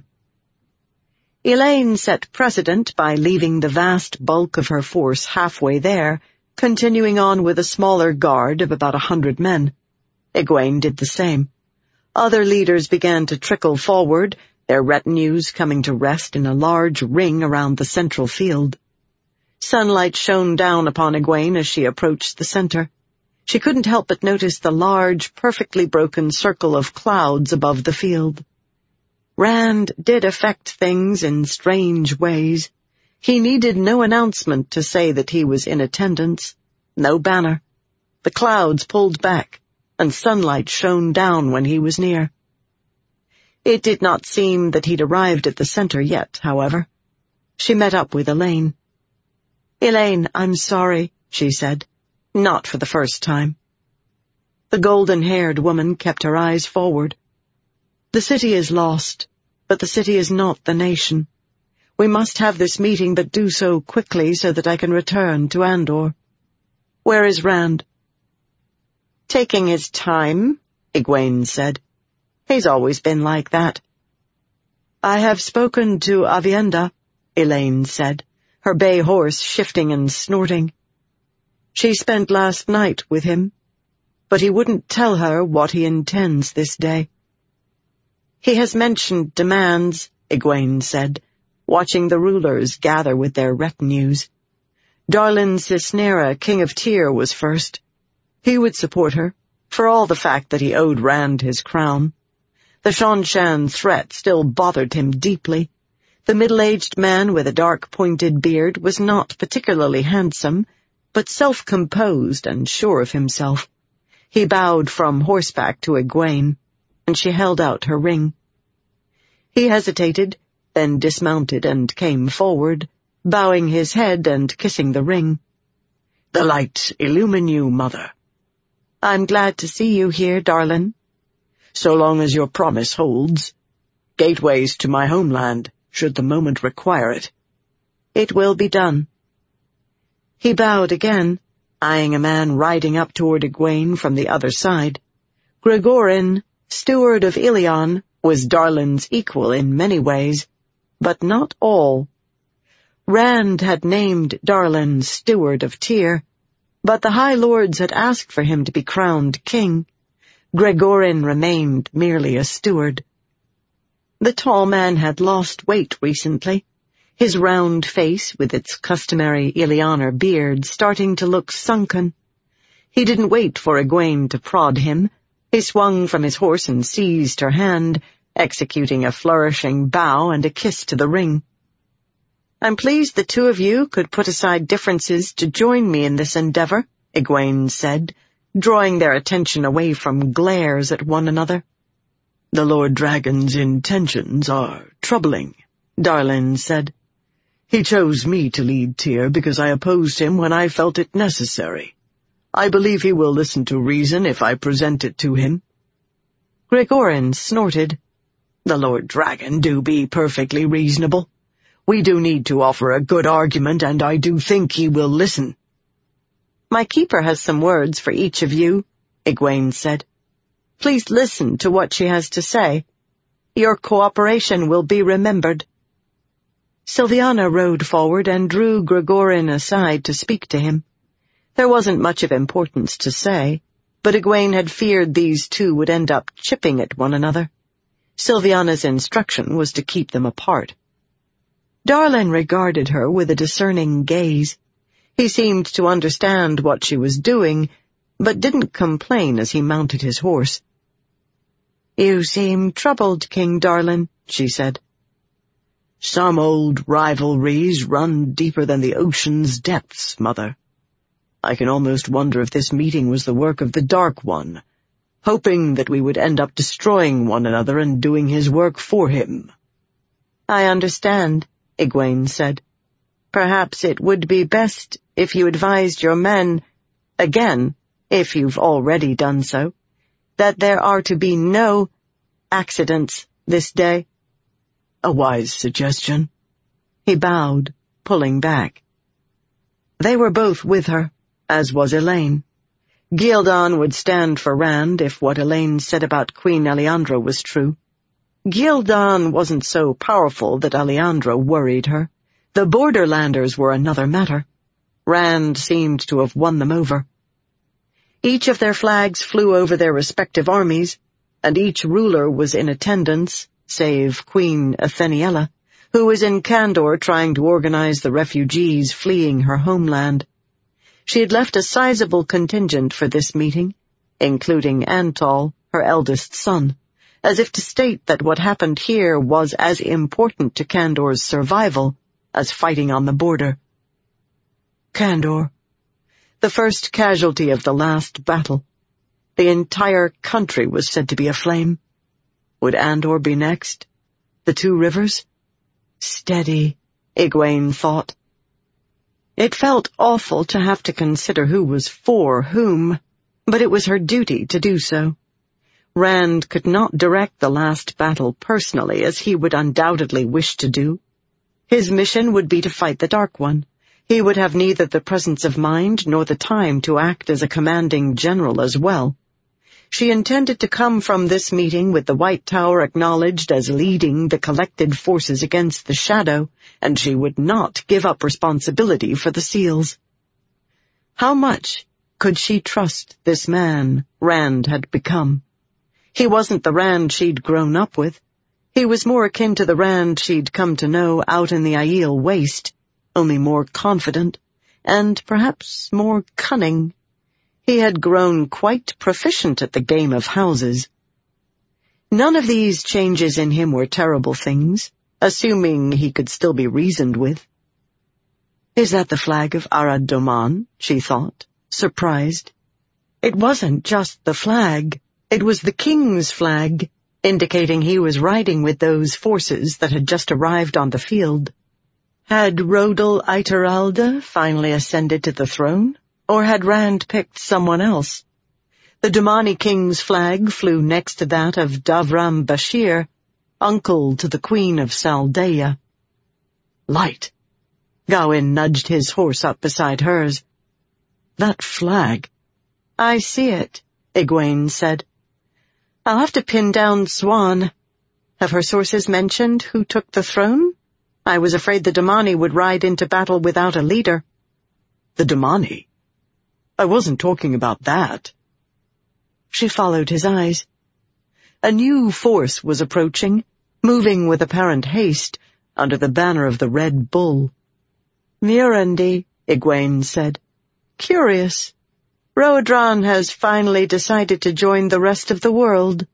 Elaine set precedent by leaving the vast bulk of her force halfway there, continuing on with a smaller guard of about 100 men. Egwene did the same. Other leaders began to trickle forward, their retinues coming to rest in a large ring around the central field. Sunlight shone down upon Egwene as she approached the center. She couldn't help but notice the large, perfectly broken circle of clouds above the field. Rand did affect things in strange ways. He needed no announcement to say that he was in attendance, no banner. The clouds pulled back, and sunlight shone down when he was near. It did not seem that he'd arrived at the center yet, however. She met up with Elaine. "Elaine, I'm sorry," she said. Not for the first time. The golden-haired woman kept her eyes forward. "The city is lost, but the city is not the nation. We must have this meeting, but do so quickly so that I can return to Andor. Where is Rand?" "Taking his time," Egwene said. "He's always been like that." "I have spoken to Aviendha," Elaine said, her bay horse shifting and snorting. "She spent last night with him, but he wouldn't tell her what he intends this day." "He has mentioned demands," Egwene said, watching the rulers gather with their retinues. Darlin Cisnera, king of Tyr, was first. He would support her, for all the fact that he owed Rand his crown. The Shanshan threat still bothered him deeply. The middle-aged man with a dark pointed beard was not particularly handsome, but self-composed and sure of himself. He bowed from horseback to Egwene, and she held out her ring. He hesitated, then dismounted and came forward, bowing his head and kissing the ring. The light illumine you, mother. I'm glad to see you here, darling. So long as your promise holds. Gateways to my homeland, should the moment require it. It will be done. He bowed again, eyeing a man riding up toward Egwene from the other side. Gregorin, steward of Ilion, was Darlin's equal in many ways, but not all. Rand had named Darlin steward of Tyr, but the High Lords had asked for him to be crowned king. Gregorin remained merely a steward. The tall man had lost weight recently, his round face with its customary Illianer beard starting to look sunken. He didn't wait for Egwene to prod him. He swung from his horse and seized her hand, executing a flourishing bow and a kiss to the ring. I'm pleased the two of you could put aside differences to join me in this endeavor, Egwene said, drawing their attention away from glares at one another. The Lord Dragon's intentions are troubling, Darlin said. He chose me to lead Tyr because I opposed him when I felt it necessary. I believe he will listen to reason if I present it to him. Gregorin snorted. The Lord Dragon do be perfectly reasonable. We do need to offer a good argument, and I do think he will listen. My keeper has some words for each of you, Egwene said. Please listen to what she has to say. Your cooperation will be remembered. Sylviana rode forward and drew Gregorin aside to speak to him. There wasn't much of importance to say, but Egwene had feared these two would end up chipping at one another. Sylviana's instruction was to keep them apart. Darlin regarded her with a discerning gaze. He seemed to understand what she was doing, but didn't complain as he mounted his horse. You seem troubled, King Darlin, she said. Some old rivalries run deeper than the ocean's depths, Mother. I can almost wonder if this meeting was the work of the Dark One, hoping that we would end up destroying one another and doing his work for him. I understand, Egwene said. Perhaps it would be best if you advised your men, again, if you've already done so, that there are to be no accidents this day. A wise suggestion. He bowed, pulling back. They were both with her, as was Elaine. Gildan would stand for Rand if what Elaine said about Queen Aleandra was true. Gildan wasn't so powerful that Aleandra worried her. The Borderlanders were another matter. Rand seemed to have won them over. Each of their flags flew over their respective armies, and each ruler was in attendance, save Queen Atheniella, who was in Kandor trying to organize the refugees fleeing her homeland. She had left a sizable contingent for this meeting, including Antol, her eldest son, as if to state that what happened here was as important to Kandor's survival as fighting on the border. Kandor, the first casualty of the last battle. The entire country was said to be aflame. Would Andor be next? The two rivers? Steady, Egwene thought. It felt awful to have to consider who was for whom, but it was her duty to do so. Rand could not direct the last battle personally, as he would undoubtedly wish to do. His mission would be to fight the Dark One. He would have neither the presence of mind nor the time to act as a commanding general as well. She intended to come from this meeting with the White Tower acknowledged as leading the collected forces against the Shadow, and she would not give up responsibility for the seals. How much could she trust this man Rand had become? He wasn't the Rand she'd grown up with. He was more akin to the Rand she'd come to know out in the Aiel Waste, only more confident, and perhaps more cunning. He had grown quite proficient at the game of houses. None of these changes in him were terrible things, assuming he could still be reasoned with. Is that the flag of Arad Doman? She thought, surprised. It wasn't just the flag. It was the king's flag, indicating he was riding with those forces that had just arrived on the field. Had Rodel Ituralde finally ascended to the throne? Or had Rand picked someone else? The Domani king's flag flew next to that of Davram Bashir, uncle to the Queen of Saldeia. Light. Gawain nudged his horse up beside hers. That flag. I see it, Egwene said. I'll have to pin down Swan. Have her sources mentioned who took the throne? I was afraid the Domani would ride into battle without a leader. The Domani? I wasn't talking about that. She followed his eyes. A new force was approaching, moving with apparent haste under the banner of the Red Bull. Murundi, Egwene said. Curious. Roedran has finally decided to join the rest of the world.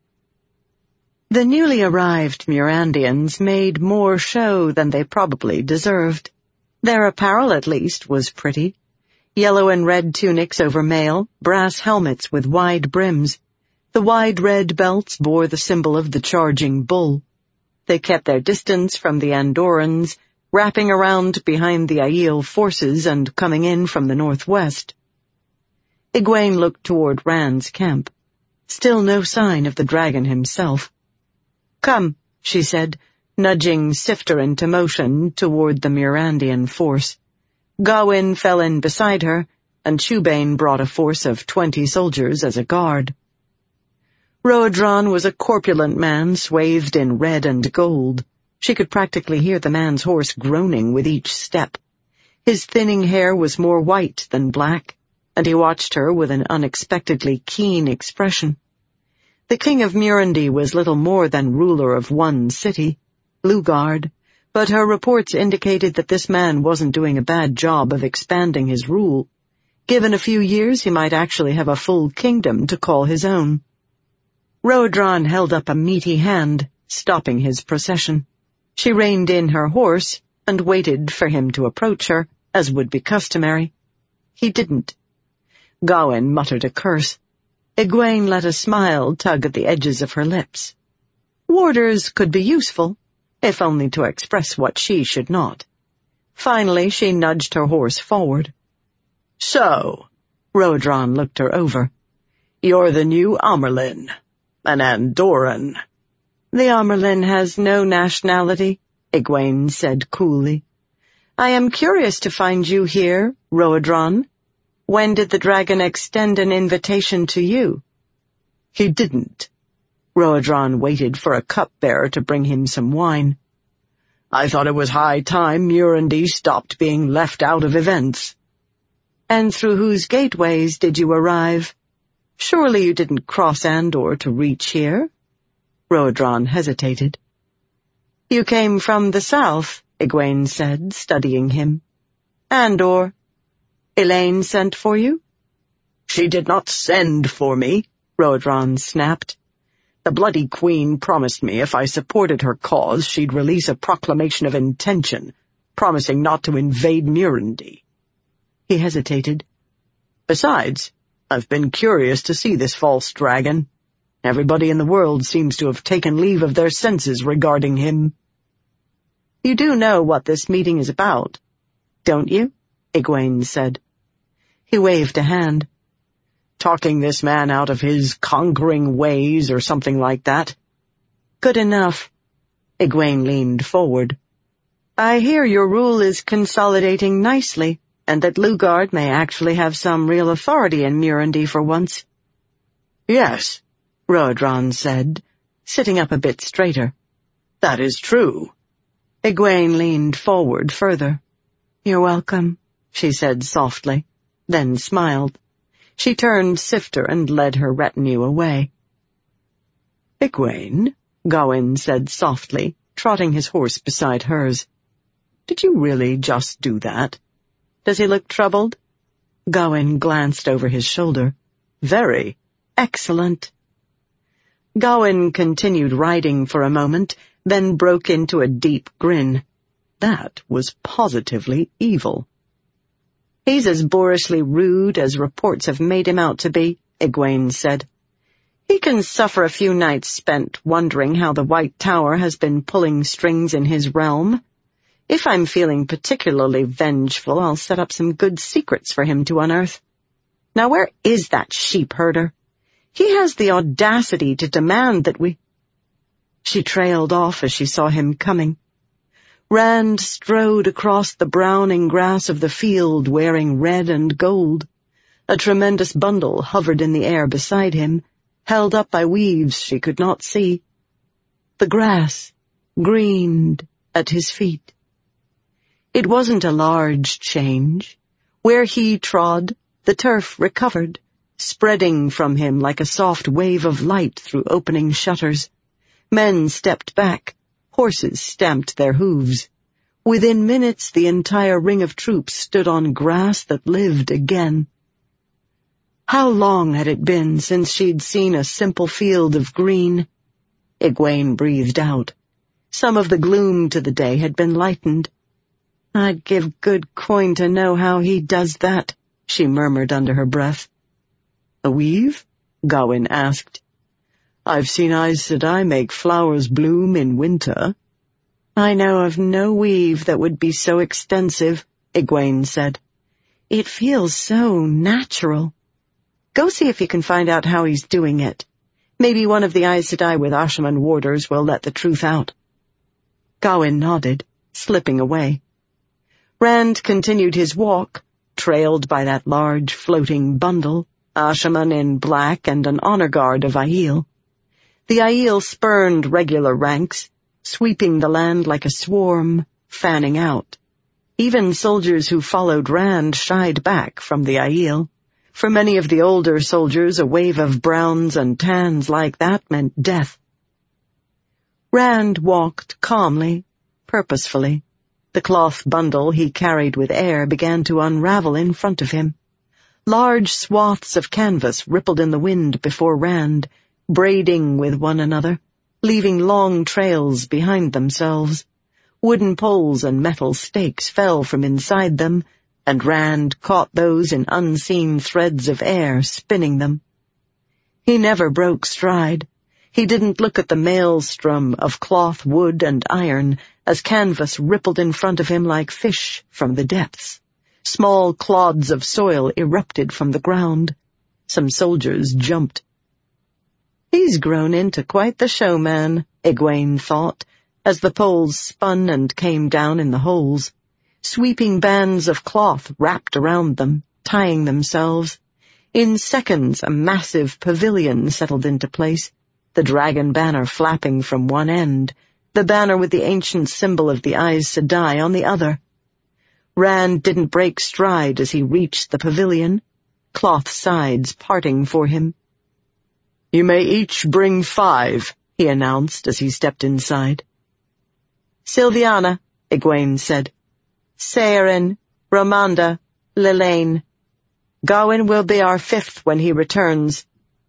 The newly arrived Murandians made more show than they probably deserved. Their apparel, at least, was pretty. Yellow and red tunics over mail, brass helmets with wide brims. The wide red belts bore the symbol of the charging bull. They kept their distance from the Andorrans, wrapping around behind the Aiel forces and coming in from the northwest. Egwene looked toward Rand's camp. Still no sign of the dragon himself. Come, she said, nudging Sifter into motion toward the Murandian force. Gawain fell in beside her, and Chubane brought a force of 20 soldiers as a guard. Roedran was a corpulent man swathed in red and gold. She could practically hear the man's horse groaning with each step. His thinning hair was more white than black, and he watched her with an unexpectedly keen expression. The king of Murundi was little more than ruler of one city, Lugard, but her reports indicated that this man wasn't doing a bad job of expanding his rule. Given a few years, he might actually have a full kingdom to call his own. Roedran held up a meaty hand, stopping his procession. She reined in her horse and waited for him to approach her, as would be customary. He didn't. Gawain muttered a curse. Egwene let a smile tug at the edges of her lips. Warders could be useful, if only to express what she should not. Finally, she nudged her horse forward. So, Roedran looked her over. You're the new Amyrlin, an Andorran. The Amyrlin has no nationality, Egwene said coolly. I am curious to find you here, Roedran. When did the dragon extend an invitation to you? He didn't. Roedran waited for a cupbearer to bring him some wine. I thought it was high time Murundi stopped being left out of events. And through whose gateways did you arrive? Surely you didn't cross Andor to reach here? Roedran hesitated. You came from the south, Egwene said, studying him. Andor. Elaine sent for you? She did not send for me, Roedran snapped. The bloody queen promised me if I supported her cause, she'd release a proclamation of intention, promising not to invade Murundi. He hesitated. Besides, I've been curious to see this false dragon. Everybody in the world seems to have taken leave of their senses regarding him. You do know what this meeting is about, don't you? Egwene said. He waved a hand. Talking this man out of his conquering ways or something like that. Good enough. Egwene leaned forward. I hear your rule is consolidating nicely, and that Lugard may actually have some real authority in Murundi for once. Yes, Roedran said, sitting up a bit straighter. That is true. Egwene leaned forward further. You're welcome, she said softly, then smiled. She turned Sifter and led her retinue away. Egwene, Gawain said softly, trotting his horse beside hers. Did you really just do that? Does he look troubled? Gawain glanced over his shoulder. Very. Excellent. Gawain continued riding for a moment, then broke into a deep grin. That was positively evil. He's as boorishly rude as reports have made him out to be, Egwene said. He can suffer a few nights spent wondering how the White Tower has been pulling strings in his realm. If I'm feeling particularly vengeful, I'll set up some good secrets for him to unearth. Now where is that sheep herder? He has the audacity to demand that we—" She trailed off as she saw him coming. Rand strode across the browning grass of the field wearing red and gold. A tremendous bundle hovered in the air beside him, held up by weaves she could not see. The grass greened at his feet. It wasn't a large change. Where he trod, the turf recovered, spreading from him like a soft wave of light through opening shutters. Men stepped back. Horses stamped their hooves. Within minutes, the entire ring of troops stood on grass that lived again. How long had it been since she'd seen a simple field of green? Egwene breathed out. Some of the gloom to the day had been lightened. "I'd give good coin to know how he does that," she murmured under her breath. "A weave?" Gawain asked. "I've seen Aes Sedai make flowers bloom in winter." "I know of no weave that would be so extensive," Egwene said. "It feels so natural. Go see if you can find out how he's doing it. Maybe one of the Aes Sedai with Ashaman warders will let the truth out." Gawain nodded, slipping away. Rand continued his walk, trailed by that large floating bundle, Ashaman in black and an honor guard of Aiel. The Aiel spurned regular ranks, sweeping the land like a swarm, fanning out. Even soldiers who followed Rand shied back from the Aiel. For many of the older soldiers, a wave of browns and tans like that meant death. Rand walked calmly, purposefully. The cloth bundle he carried with air began to unravel in front of him. Large swaths of canvas rippled in the wind before Rand, braiding with one another, leaving long trails behind themselves. Wooden poles and metal stakes fell from inside them, and Rand caught those in unseen threads of air, spinning them. He never broke stride. He didn't look at the maelstrom of cloth, wood, and iron as canvas rippled in front of him like fish from the depths. Small clods of soil erupted from the ground. Some soldiers jumped. "He's grown into quite the showman," Egwene thought, as the poles spun and came down in the holes. Sweeping bands of cloth wrapped around them, tying themselves. In seconds, a massive pavilion settled into place, the dragon banner flapping from one end, the banner with the ancient symbol of the Aes Sedai on the other. Rand didn't break stride as he reached the pavilion, cloth sides parting for him. "You may each bring 5, he announced as he stepped inside. "Silviana," Egwene said. "Saerin, Romanda, Lelaine. Gawain will be our 5th when he returns."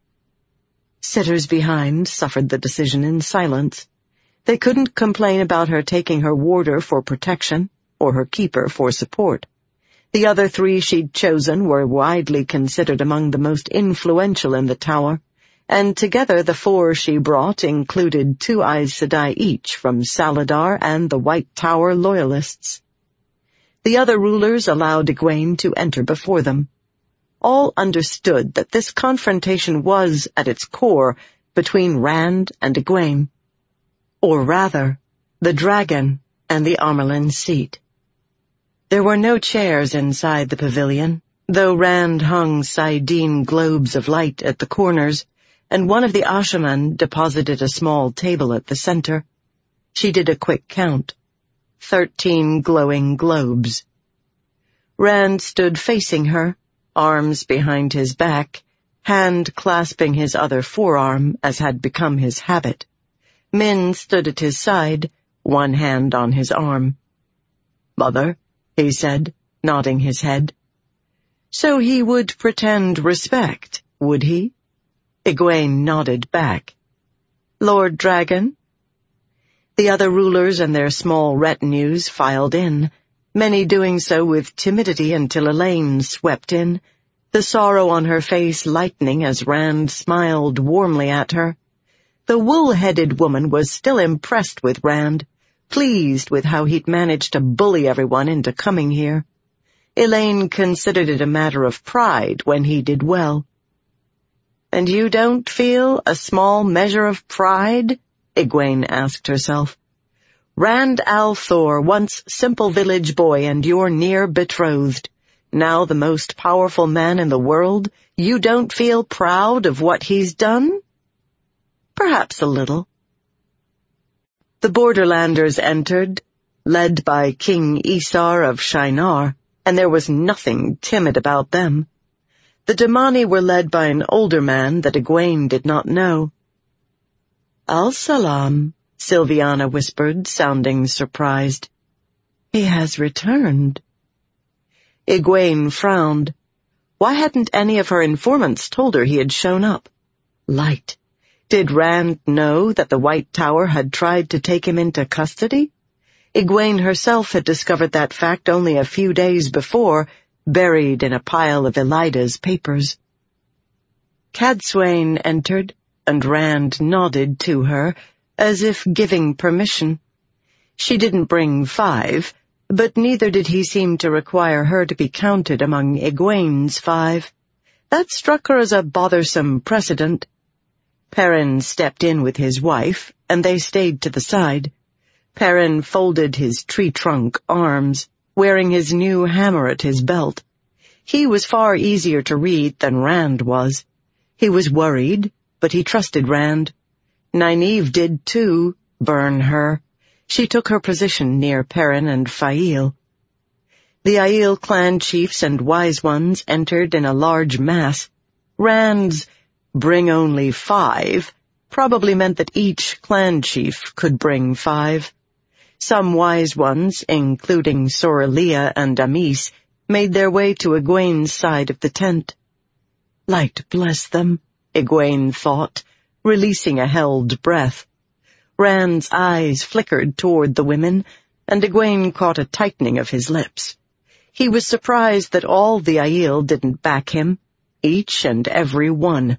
Sitters behind suffered the decision in silence. They couldn't complain about her taking her warder for protection, or her keeper for support. The other 3 she'd chosen were widely considered among the most influential in the tower, and together the 4 she brought included 2 Aes Sedai each from Saladar and the White Tower Loyalists. The other rulers allowed Egwene to enter before them. All understood that this confrontation was, at its core, between Rand and Egwene. Or rather, the dragon and the Amyrlin seat. There were no chairs inside the pavilion, though Rand hung saidin globes of light at the corners, and one of the Ashaman deposited a small table at the center. She did a quick count. 13 glowing globes. Rand stood facing her, arms behind his back, hand clasping his other forearm as had become his habit. Min stood at his side, one hand on his arm. "Mother," he said, nodding his head. So he would pretend respect, would he? Egwene nodded back. "Lord Dragon?" The other rulers and their small retinues filed in, many doing so with timidity until Elaine swept in, the sorrow on her face lightening as Rand smiled warmly at her. The wool-headed woman was still impressed with Rand, pleased with how he'd managed to bully everyone into coming here. Elaine considered it a matter of pride when he did well. "And you don't feel a small measure of pride?" Egwene asked herself. "Rand al'Thor, once simple village boy and your near betrothed, now the most powerful man in the world, you don't feel proud of what he's done?" "Perhaps a little." The Borderlanders entered, led by King Isar of Shinar, and there was nothing timid about them. The Damani were led by an older man that Egwene did not know. "Al-Salam," Sylviana whispered, sounding surprised. "He has returned." Egwene frowned. Why hadn't any of her informants told her he had shown up? Light. Did Rand know that the White Tower had tried to take him into custody? Egwene herself had discovered that fact only a few days before, buried in a pile of Elida's papers. Cadsuane entered, and Rand nodded to her, as if giving permission. She didn't bring 5, but neither did he seem to require her to be counted among Egwene's 5. That struck her as a bothersome precedent. Perrin stepped in with his wife, and they stayed to the side. Perrin folded his tree-trunk arms, wearing his new hammer at his belt. He was far easier to read than Rand was. He was worried, but he trusted Rand. Nynaeve did too, burn her. She took her position near Perrin and Faile. The Aiel clan chiefs and wise ones entered in a large mass. Rand's "bring only 5" probably meant that each clan chief could bring 5. Some wise ones, including Sorilea and Amis, made their way to Egwene's side of the tent. Light bless them, Egwene thought, releasing a held breath. Rand's eyes flickered toward the women, and Egwene caught a tightening of his lips. He was surprised that all the Aiel didn't back him, each and every one.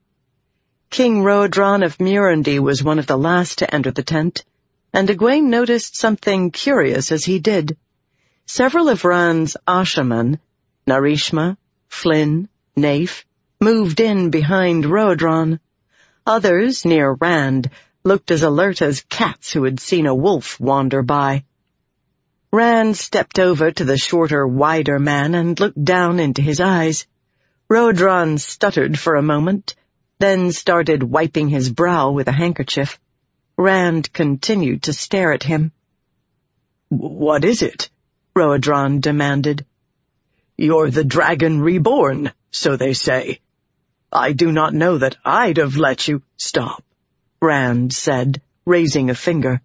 King Roedran of Murundi was one of the last to enter the tent, and Egwene noticed something curious as he did. Several of Rand's Ashaman, Narishma, Flynn, Nafe, moved in behind Roedran. Others, near Rand, looked as alert as cats who had seen a wolf wander by. Rand stepped over to the shorter, wider man and looked down into his eyes. Roedran stuttered for a moment, then started wiping his brow with a handkerchief. Rand continued to stare at him. "What is it?" Roedran demanded. "You're the dragon reborn, so they say. I do not know that I'd have let you—" "Stop," Rand said, raising a finger.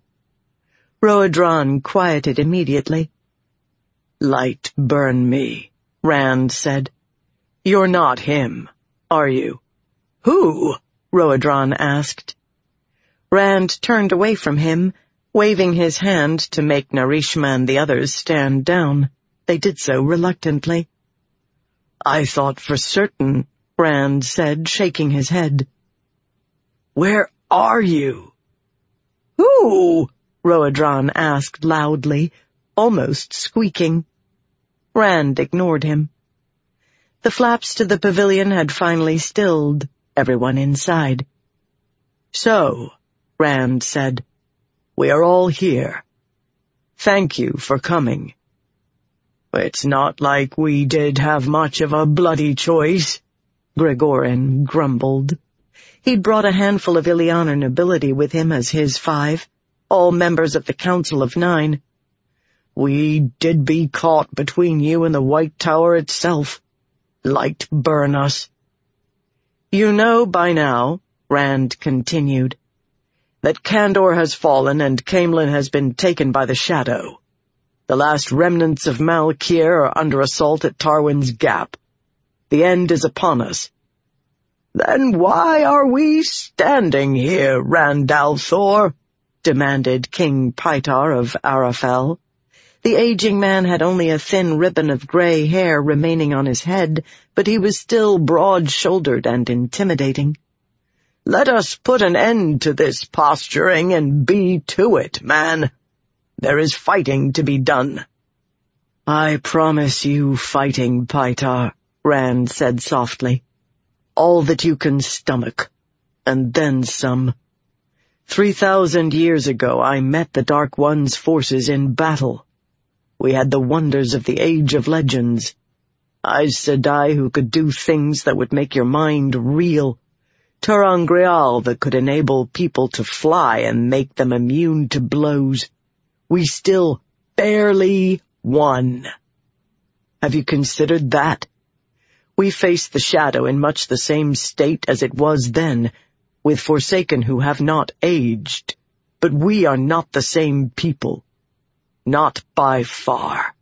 Roedran quieted immediately. "Light burn me," Rand said. "You're not him, are you?" "Who?" Roedran asked. Rand turned away from him, waving his hand to make Narishma and the others stand down. They did so reluctantly. "I thought for certain," Rand said, shaking his head. "Where are you?" "Who?" Roedran asked loudly, almost squeaking. Rand ignored him. The flaps to the pavilion had finally stilled, everyone inside. "So," Rand said, "we are all here. Thank you for coming." "It's not like we did have much of a bloody choice," Gregorin grumbled. He'd brought a handful of Illianer nobility with him as his 5, all members of the Council of 9. "We did be caught between you and the White Tower itself. Light burn us." "You know by now," Rand continued, "that Kandor has fallen and Caemlyn has been taken by the Shadow. The last remnants of Malkier are under assault at Tarwin's Gap. The end is upon us." "Then why are we standing here, Rand al'Thor?" demanded King Pytar of Arafel. The aging man had only a thin ribbon of gray hair remaining on his head, but he was still broad-shouldered and intimidating. "Let us put an end to this posturing and be to it, man. There is fighting to be done." "I promise you fighting, Pytar," Rand said softly. "All that you can stomach, and then some. 3,000 years ago I met the Dark One's forces in battle. We had the wonders of the Age of Legends. Aes Sedai who could do things that would make your mind reel. ter'angreal that could enable people to fly and make them immune to blows. We still barely won. Have you considered that? We face the Shadow in much the same state as it was then, with Forsaken who have not aged, but we are not the same people. Not by far."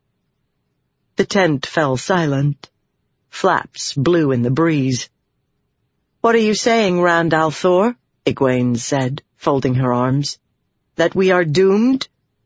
The tent fell silent. Flaps blew in the breeze. "What are you saying, Rand al'Thor?" Egwene said, folding her arms. "That we are doomed?"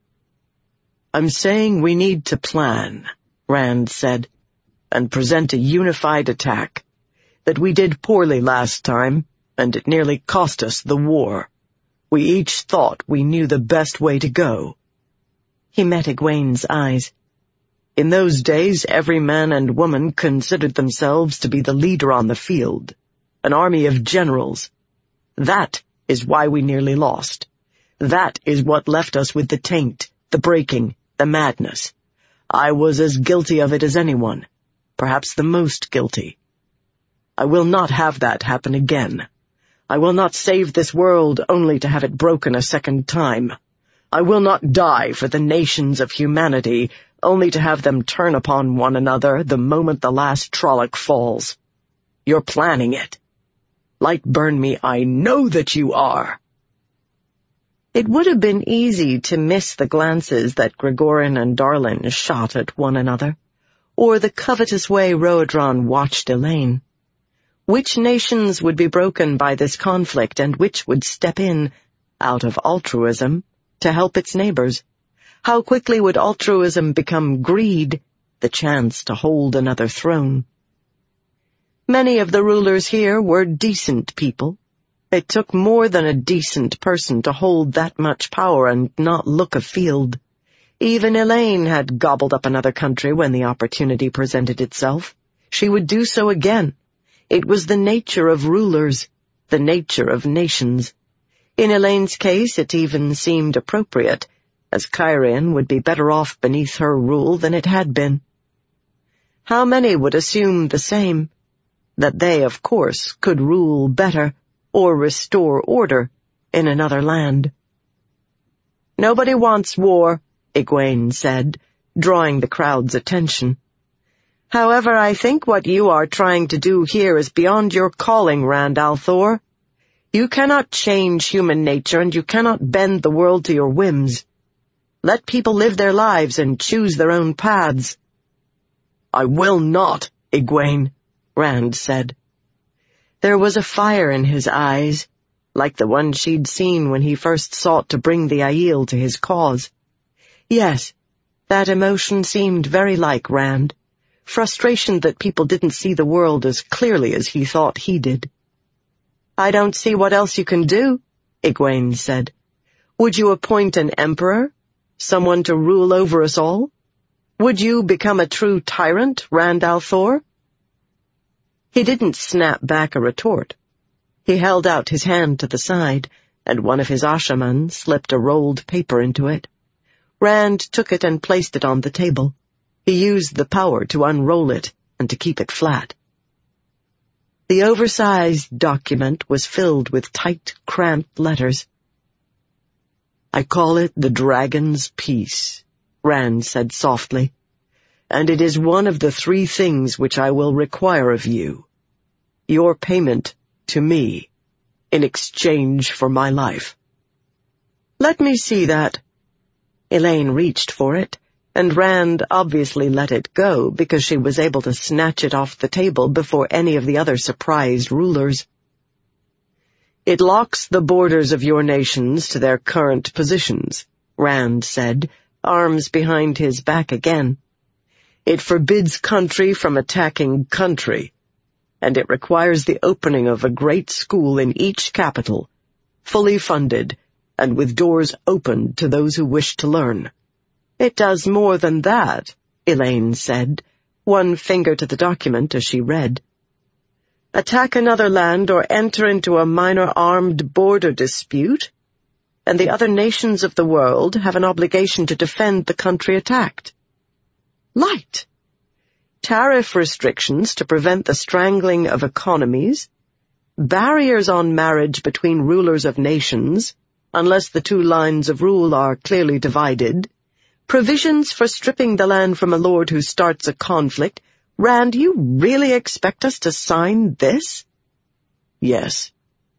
"I'm saying we need to plan," Rand said, "and present a unified attack. That we did poorly last time, and it nearly cost us the war. We each thought we knew the best way to go." He met Egwene's eyes. "In those days, every man and woman considered themselves to be the leader on the field, an army of generals. That is why we nearly lost. That is what left us with the taint, the breaking, the madness. I was as guilty of it as anyone, perhaps the most guilty. I will not have that happen again. I will not save this world only to have it broken a second time. I will not die for the nations of humanity, only to have them turn upon one another the moment the last Trolloc falls. You're planning it. Lightburn me, I know that you are." It would have been easy to miss the glances that Gregorin and Darlin shot at one another, or the covetous way Roedran watched Elayne. Which nations would be broken by this conflict, and which would step in, out of altruism, to help its neighbors? How quickly would altruism become greed, the chance to hold another throne? Many of the rulers here were decent people. It took more than a decent person to hold that much power and not look afield. Even Elayne had gobbled up another country when the opportunity presented itself. She would do so again. It was the nature of rulers, the nature of nations. In Elaine's case, it even seemed appropriate, as Cairhien would be better off beneath her rule than it had been. How many would assume the same? That they, of course, could rule better, or restore order, in another land. "Nobody wants war," Egwene said, drawing the crowd's attention. "However, I think what you are trying to do here is beyond your calling, Rand al'Thor. You cannot change human nature, and you cannot bend the world to your whims. Let people live their lives and choose their own paths." "I will not, Egwene," Rand said. There was a fire in his eyes, like the one she'd seen when he first sought to bring the Aiel to his cause. Yes, that emotion seemed very like Rand. Frustration that people didn't see the world as clearly as he thought he did. "I don't see what else you can do," Egwene said. "Would you appoint an emperor? Someone to rule over us all? Would you become a true tyrant, Rand al'Thor?" He didn't snap back a retort. He held out his hand to the side, and one of his Ashaman slipped a rolled paper into it. Rand took it and placed it on the table. He used the power to unroll it and to keep it flat. The oversized document was filled with tight, cramped letters. "I call it the Dragon's Peace," Rand said softly, "and it is one of the 3 things which I will require of you. Your payment to me, in exchange for my life." "Let me see that." Elayne reached for it, and Rand obviously let it go because she was able to snatch it off the table before any of the other surprised rulers. "It locks the borders of your nations to their current positions," Rand said, arms behind his back again. "It forbids country from attacking country, and it requires the opening of a great school in each capital, fully funded, and with doors open to those who wish to learn." "It does more than that," Elaine said, one finger to the document as she read. "Attack another land or enter into a minor armed border dispute, and the other nations of the world have an obligation to defend the country attacked. Light. Tariff restrictions to prevent the strangling of economies, barriers on marriage between rulers of nations, unless the two lines of rule are clearly divided, provisions for stripping the land from a lord who starts a conflict. Rand, you really expect us to sign this?" "Yes."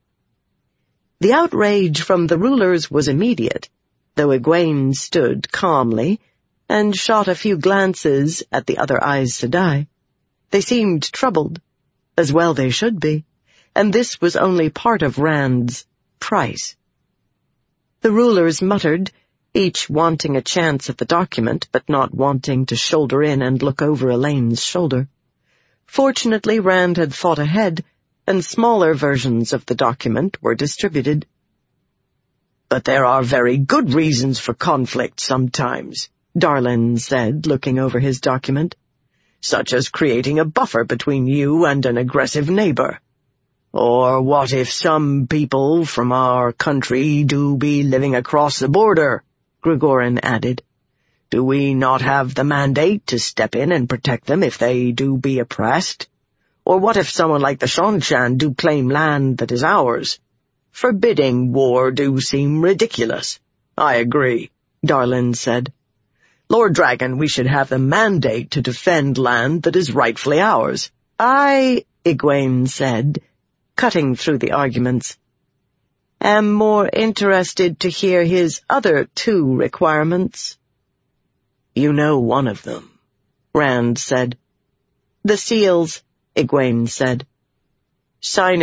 The outrage from the rulers was immediate, though Egwene stood calmly and shot a few glances at the other Aes Sedai. They seemed troubled, as well they should be, and this was only part of Rand's price. The rulers muttered, each wanting a chance at the document, but not wanting to shoulder in and look over Elaine's shoulder. Fortunately, Rand had thought ahead, and smaller versions of the document were distributed. "But there are very good reasons for conflict sometimes," Darlin said, looking over his document, "such as creating a buffer between you and an aggressive neighbor. Or what if some people from our country do be living across the border?" Gregorin added. "Do we not have the mandate to step in and protect them if they do be oppressed? Or what if someone like the Seanchan do claim land that is ours? Forbidding war do seem ridiculous." "I agree," Darlin said. "Lord Dragon, we should have the mandate to defend land that is rightfully ours." Egwene said, cutting through the arguments, "am more interested to hear his other two requirements." "You know one of them," Rand said. "The seals," Egwene said. "Signing